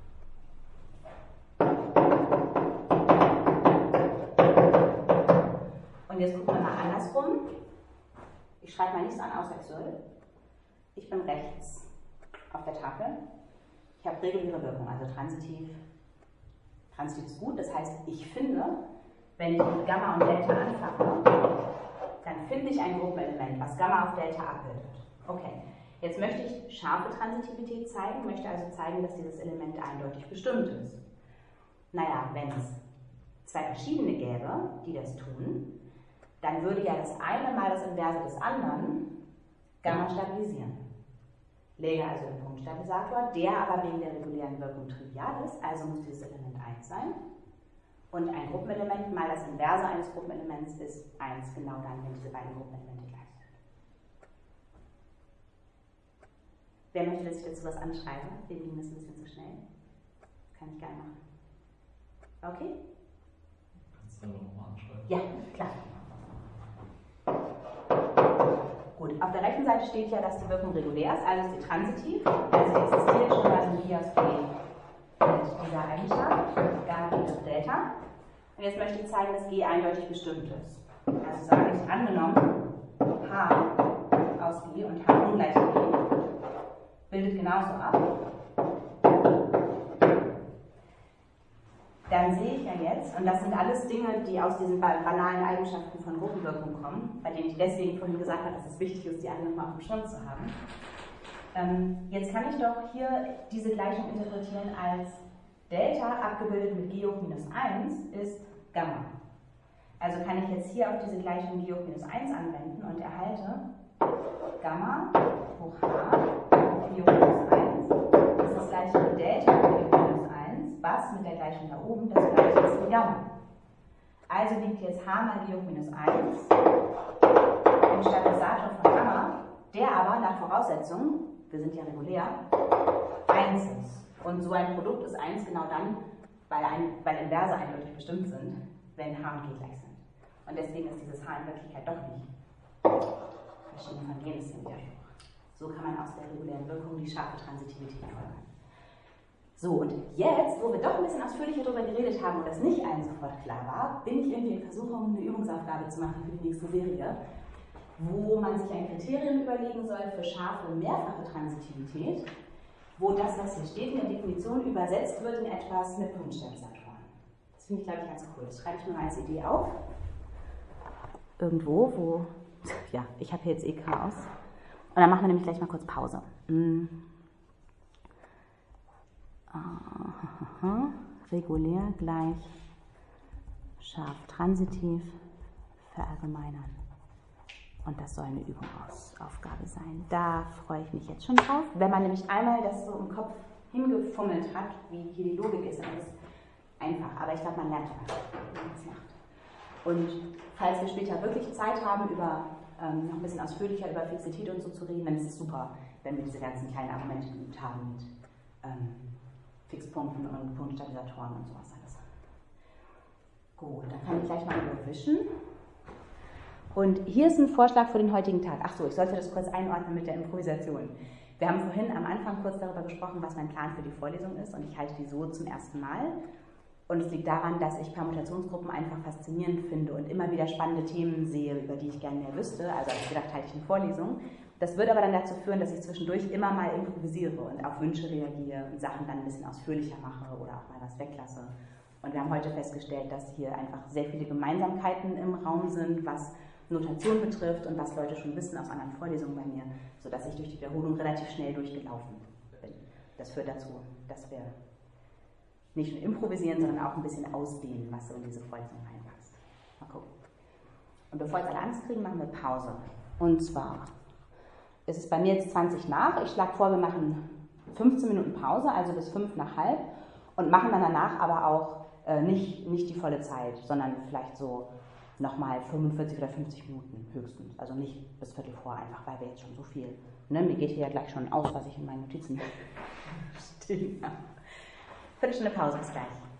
Und jetzt gucken wir mal andersrum. Ich schreibe mal nichts an außer Xöl. Ich bin rechts auf der Tafel. Ich habe reguläre Wirkung, also transitiv. Transitiv ist gut, das heißt, ich finde, wenn ich mit Gamma und Delta anfange, dann finde ich ein Gruppenelement, was Gamma auf Delta abbildet. Okay, jetzt möchte ich scharfe Transitivität zeigen, möchte also zeigen, dass dieses Element eindeutig bestimmt ist. Naja, wenn es zwei verschiedene gäbe, die das tun, dann würde ja das eine mal das Inverse des anderen Gamma stabilisieren. Lege also den Punktstabilisator, der aber wegen der regulären Wirkung trivial ist, also muss dieses Element 1 sein. Und ein Gruppenelement mal das Inverse eines Gruppenelements ist 1, genau dann, wenn diese beiden Gruppenelemente gleich sind. Wer möchte, dass ich dazu was anschreibe? Wem ging das ein bisschen zu schnell? Kann ich gerne machen. Okay? Kannst du dann nochmal anschreiben? Ja, klar. Gut, auf der rechten Seite steht ja, dass die Wirkung regulär ist, also ist sie transitiv. Also existiert schon mal ein G aus G mit dieser Eigenschaft, Gamma G auf Delta. Und jetzt möchte ich zeigen, dass G eindeutig bestimmt ist. Also sage ich, angenommen, H aus G und H ungleich G bildet genauso ab. Dann sehe ich ja jetzt, und das sind alles Dinge, die aus diesen banalen Eigenschaften von Gruppenwirkung kommen, bei denen ich deswegen vorhin gesagt habe, dass es wichtig ist, die alle nochmal auf dem Schirm zu haben. Jetzt kann ich doch hier diese Gleichung interpretieren als Delta abgebildet mit G hoch minus 1 ist Gamma. Also kann ich jetzt hier auf diese Gleichung G hoch minus 1 anwenden und erhalte Gamma hoch H G hoch minus 1 ist das gleiche wie Delta G hoch minus 1, was mit der Gleichung da oben das gleiche ist wie Gamma. Also liegt jetzt H mal G hoch minus 1 im Stabilisator von Gamma, der aber nach Voraussetzung, wir sind ja regulär, 1 ist. Und so ein Produkt ist 1 genau dann, weil Inverse eindeutig bestimmt sind, wenn H und G gleich sind. Und deswegen ist dieses H in Wirklichkeit doch nicht verschieden von G, ist ein Widerspruch. So kann man aus der regulären Wirkung die scharfe Transitivität folgern. So, und jetzt, wo wir doch ein bisschen ausführlicher darüber geredet haben und das nicht allen sofort klar war, bin ich irgendwie in Versuchung, eine Übungsaufgabe zu machen für die nächste Serie, wo man sich ein Kriterium überlegen soll für scharfe mehrfache Transitivität, wo das, was hier steht in der Definition, übersetzt wird in etwas mit Punktstabilisatoren. Das finde ich, glaube ich, ganz cool. Das schreibe ich mir mal als Idee auf. Irgendwo, wo, ja, ich habe hier jetzt eh Chaos. Und dann machen wir nämlich gleich mal kurz Pause. Regulär gleich scharf transitiv verallgemeinern. Und das soll eine Übungsaufgabe sein. Da freue ich mich jetzt schon drauf. Wenn man nämlich einmal das so im Kopf hingefummelt hat, wie hier die Logik ist, dann ist es einfach. Aber ich glaube, man lernt einfach, wie man das macht. Und falls wir später wirklich Zeit haben, über noch ein bisschen ausführlicher über Fixität und so zu reden, dann ist es super, wenn wir diese ganzen kleinen Argumente geübt haben mit Fixpunkten und Punktstabilisatoren und sowas alles. Gut, dann kann ich gleich mal überwischen. Und hier ist ein Vorschlag für den heutigen Tag. Ach so, ich sollte das kurz einordnen mit der Improvisation. Wir haben vorhin am Anfang kurz darüber gesprochen, was mein Plan für die Vorlesung ist, und ich halte die so zum ersten Mal. Und es liegt daran, dass ich Permutationsgruppen einfach faszinierend finde und immer wieder spannende Themen sehe, über die ich gerne mehr wüsste. Also habe ich gedacht, halte ich eine Vorlesung. Das wird aber dann dazu führen, dass ich zwischendurch immer mal improvisiere und auf Wünsche reagiere und Sachen dann ein bisschen ausführlicher mache oder auch mal was weglasse. Und wir haben heute festgestellt, dass hier einfach sehr viele Gemeinsamkeiten im Raum sind, was Notation betrifft und was Leute schon wissen aus anderen Vorlesungen bei mir, sodass ich durch die Wiederholung relativ schnell durchgelaufen bin. Das führt dazu, dass wir nicht nur improvisieren, sondern auch ein bisschen ausdehnen, was so in diese Vorlesung reinpasst. Mal gucken. Und bevor jetzt alle Angst kriegen, machen wir Pause. Und zwar ist es bei mir jetzt 20 nach. Ich schlage vor, wir machen 15 Minuten Pause, also bis 5 nach halb, und machen dann danach aber auch nicht die volle Zeit, sondern vielleicht so nochmal 45 oder 50 Minuten höchstens. Also nicht bis Viertel vor, einfach weil wir jetzt schon so viel. Ne? Mir geht hier ja gleich schon aus, was ich in meinen Notizen stehen habe. Viertelstunde Pause, bis gleich.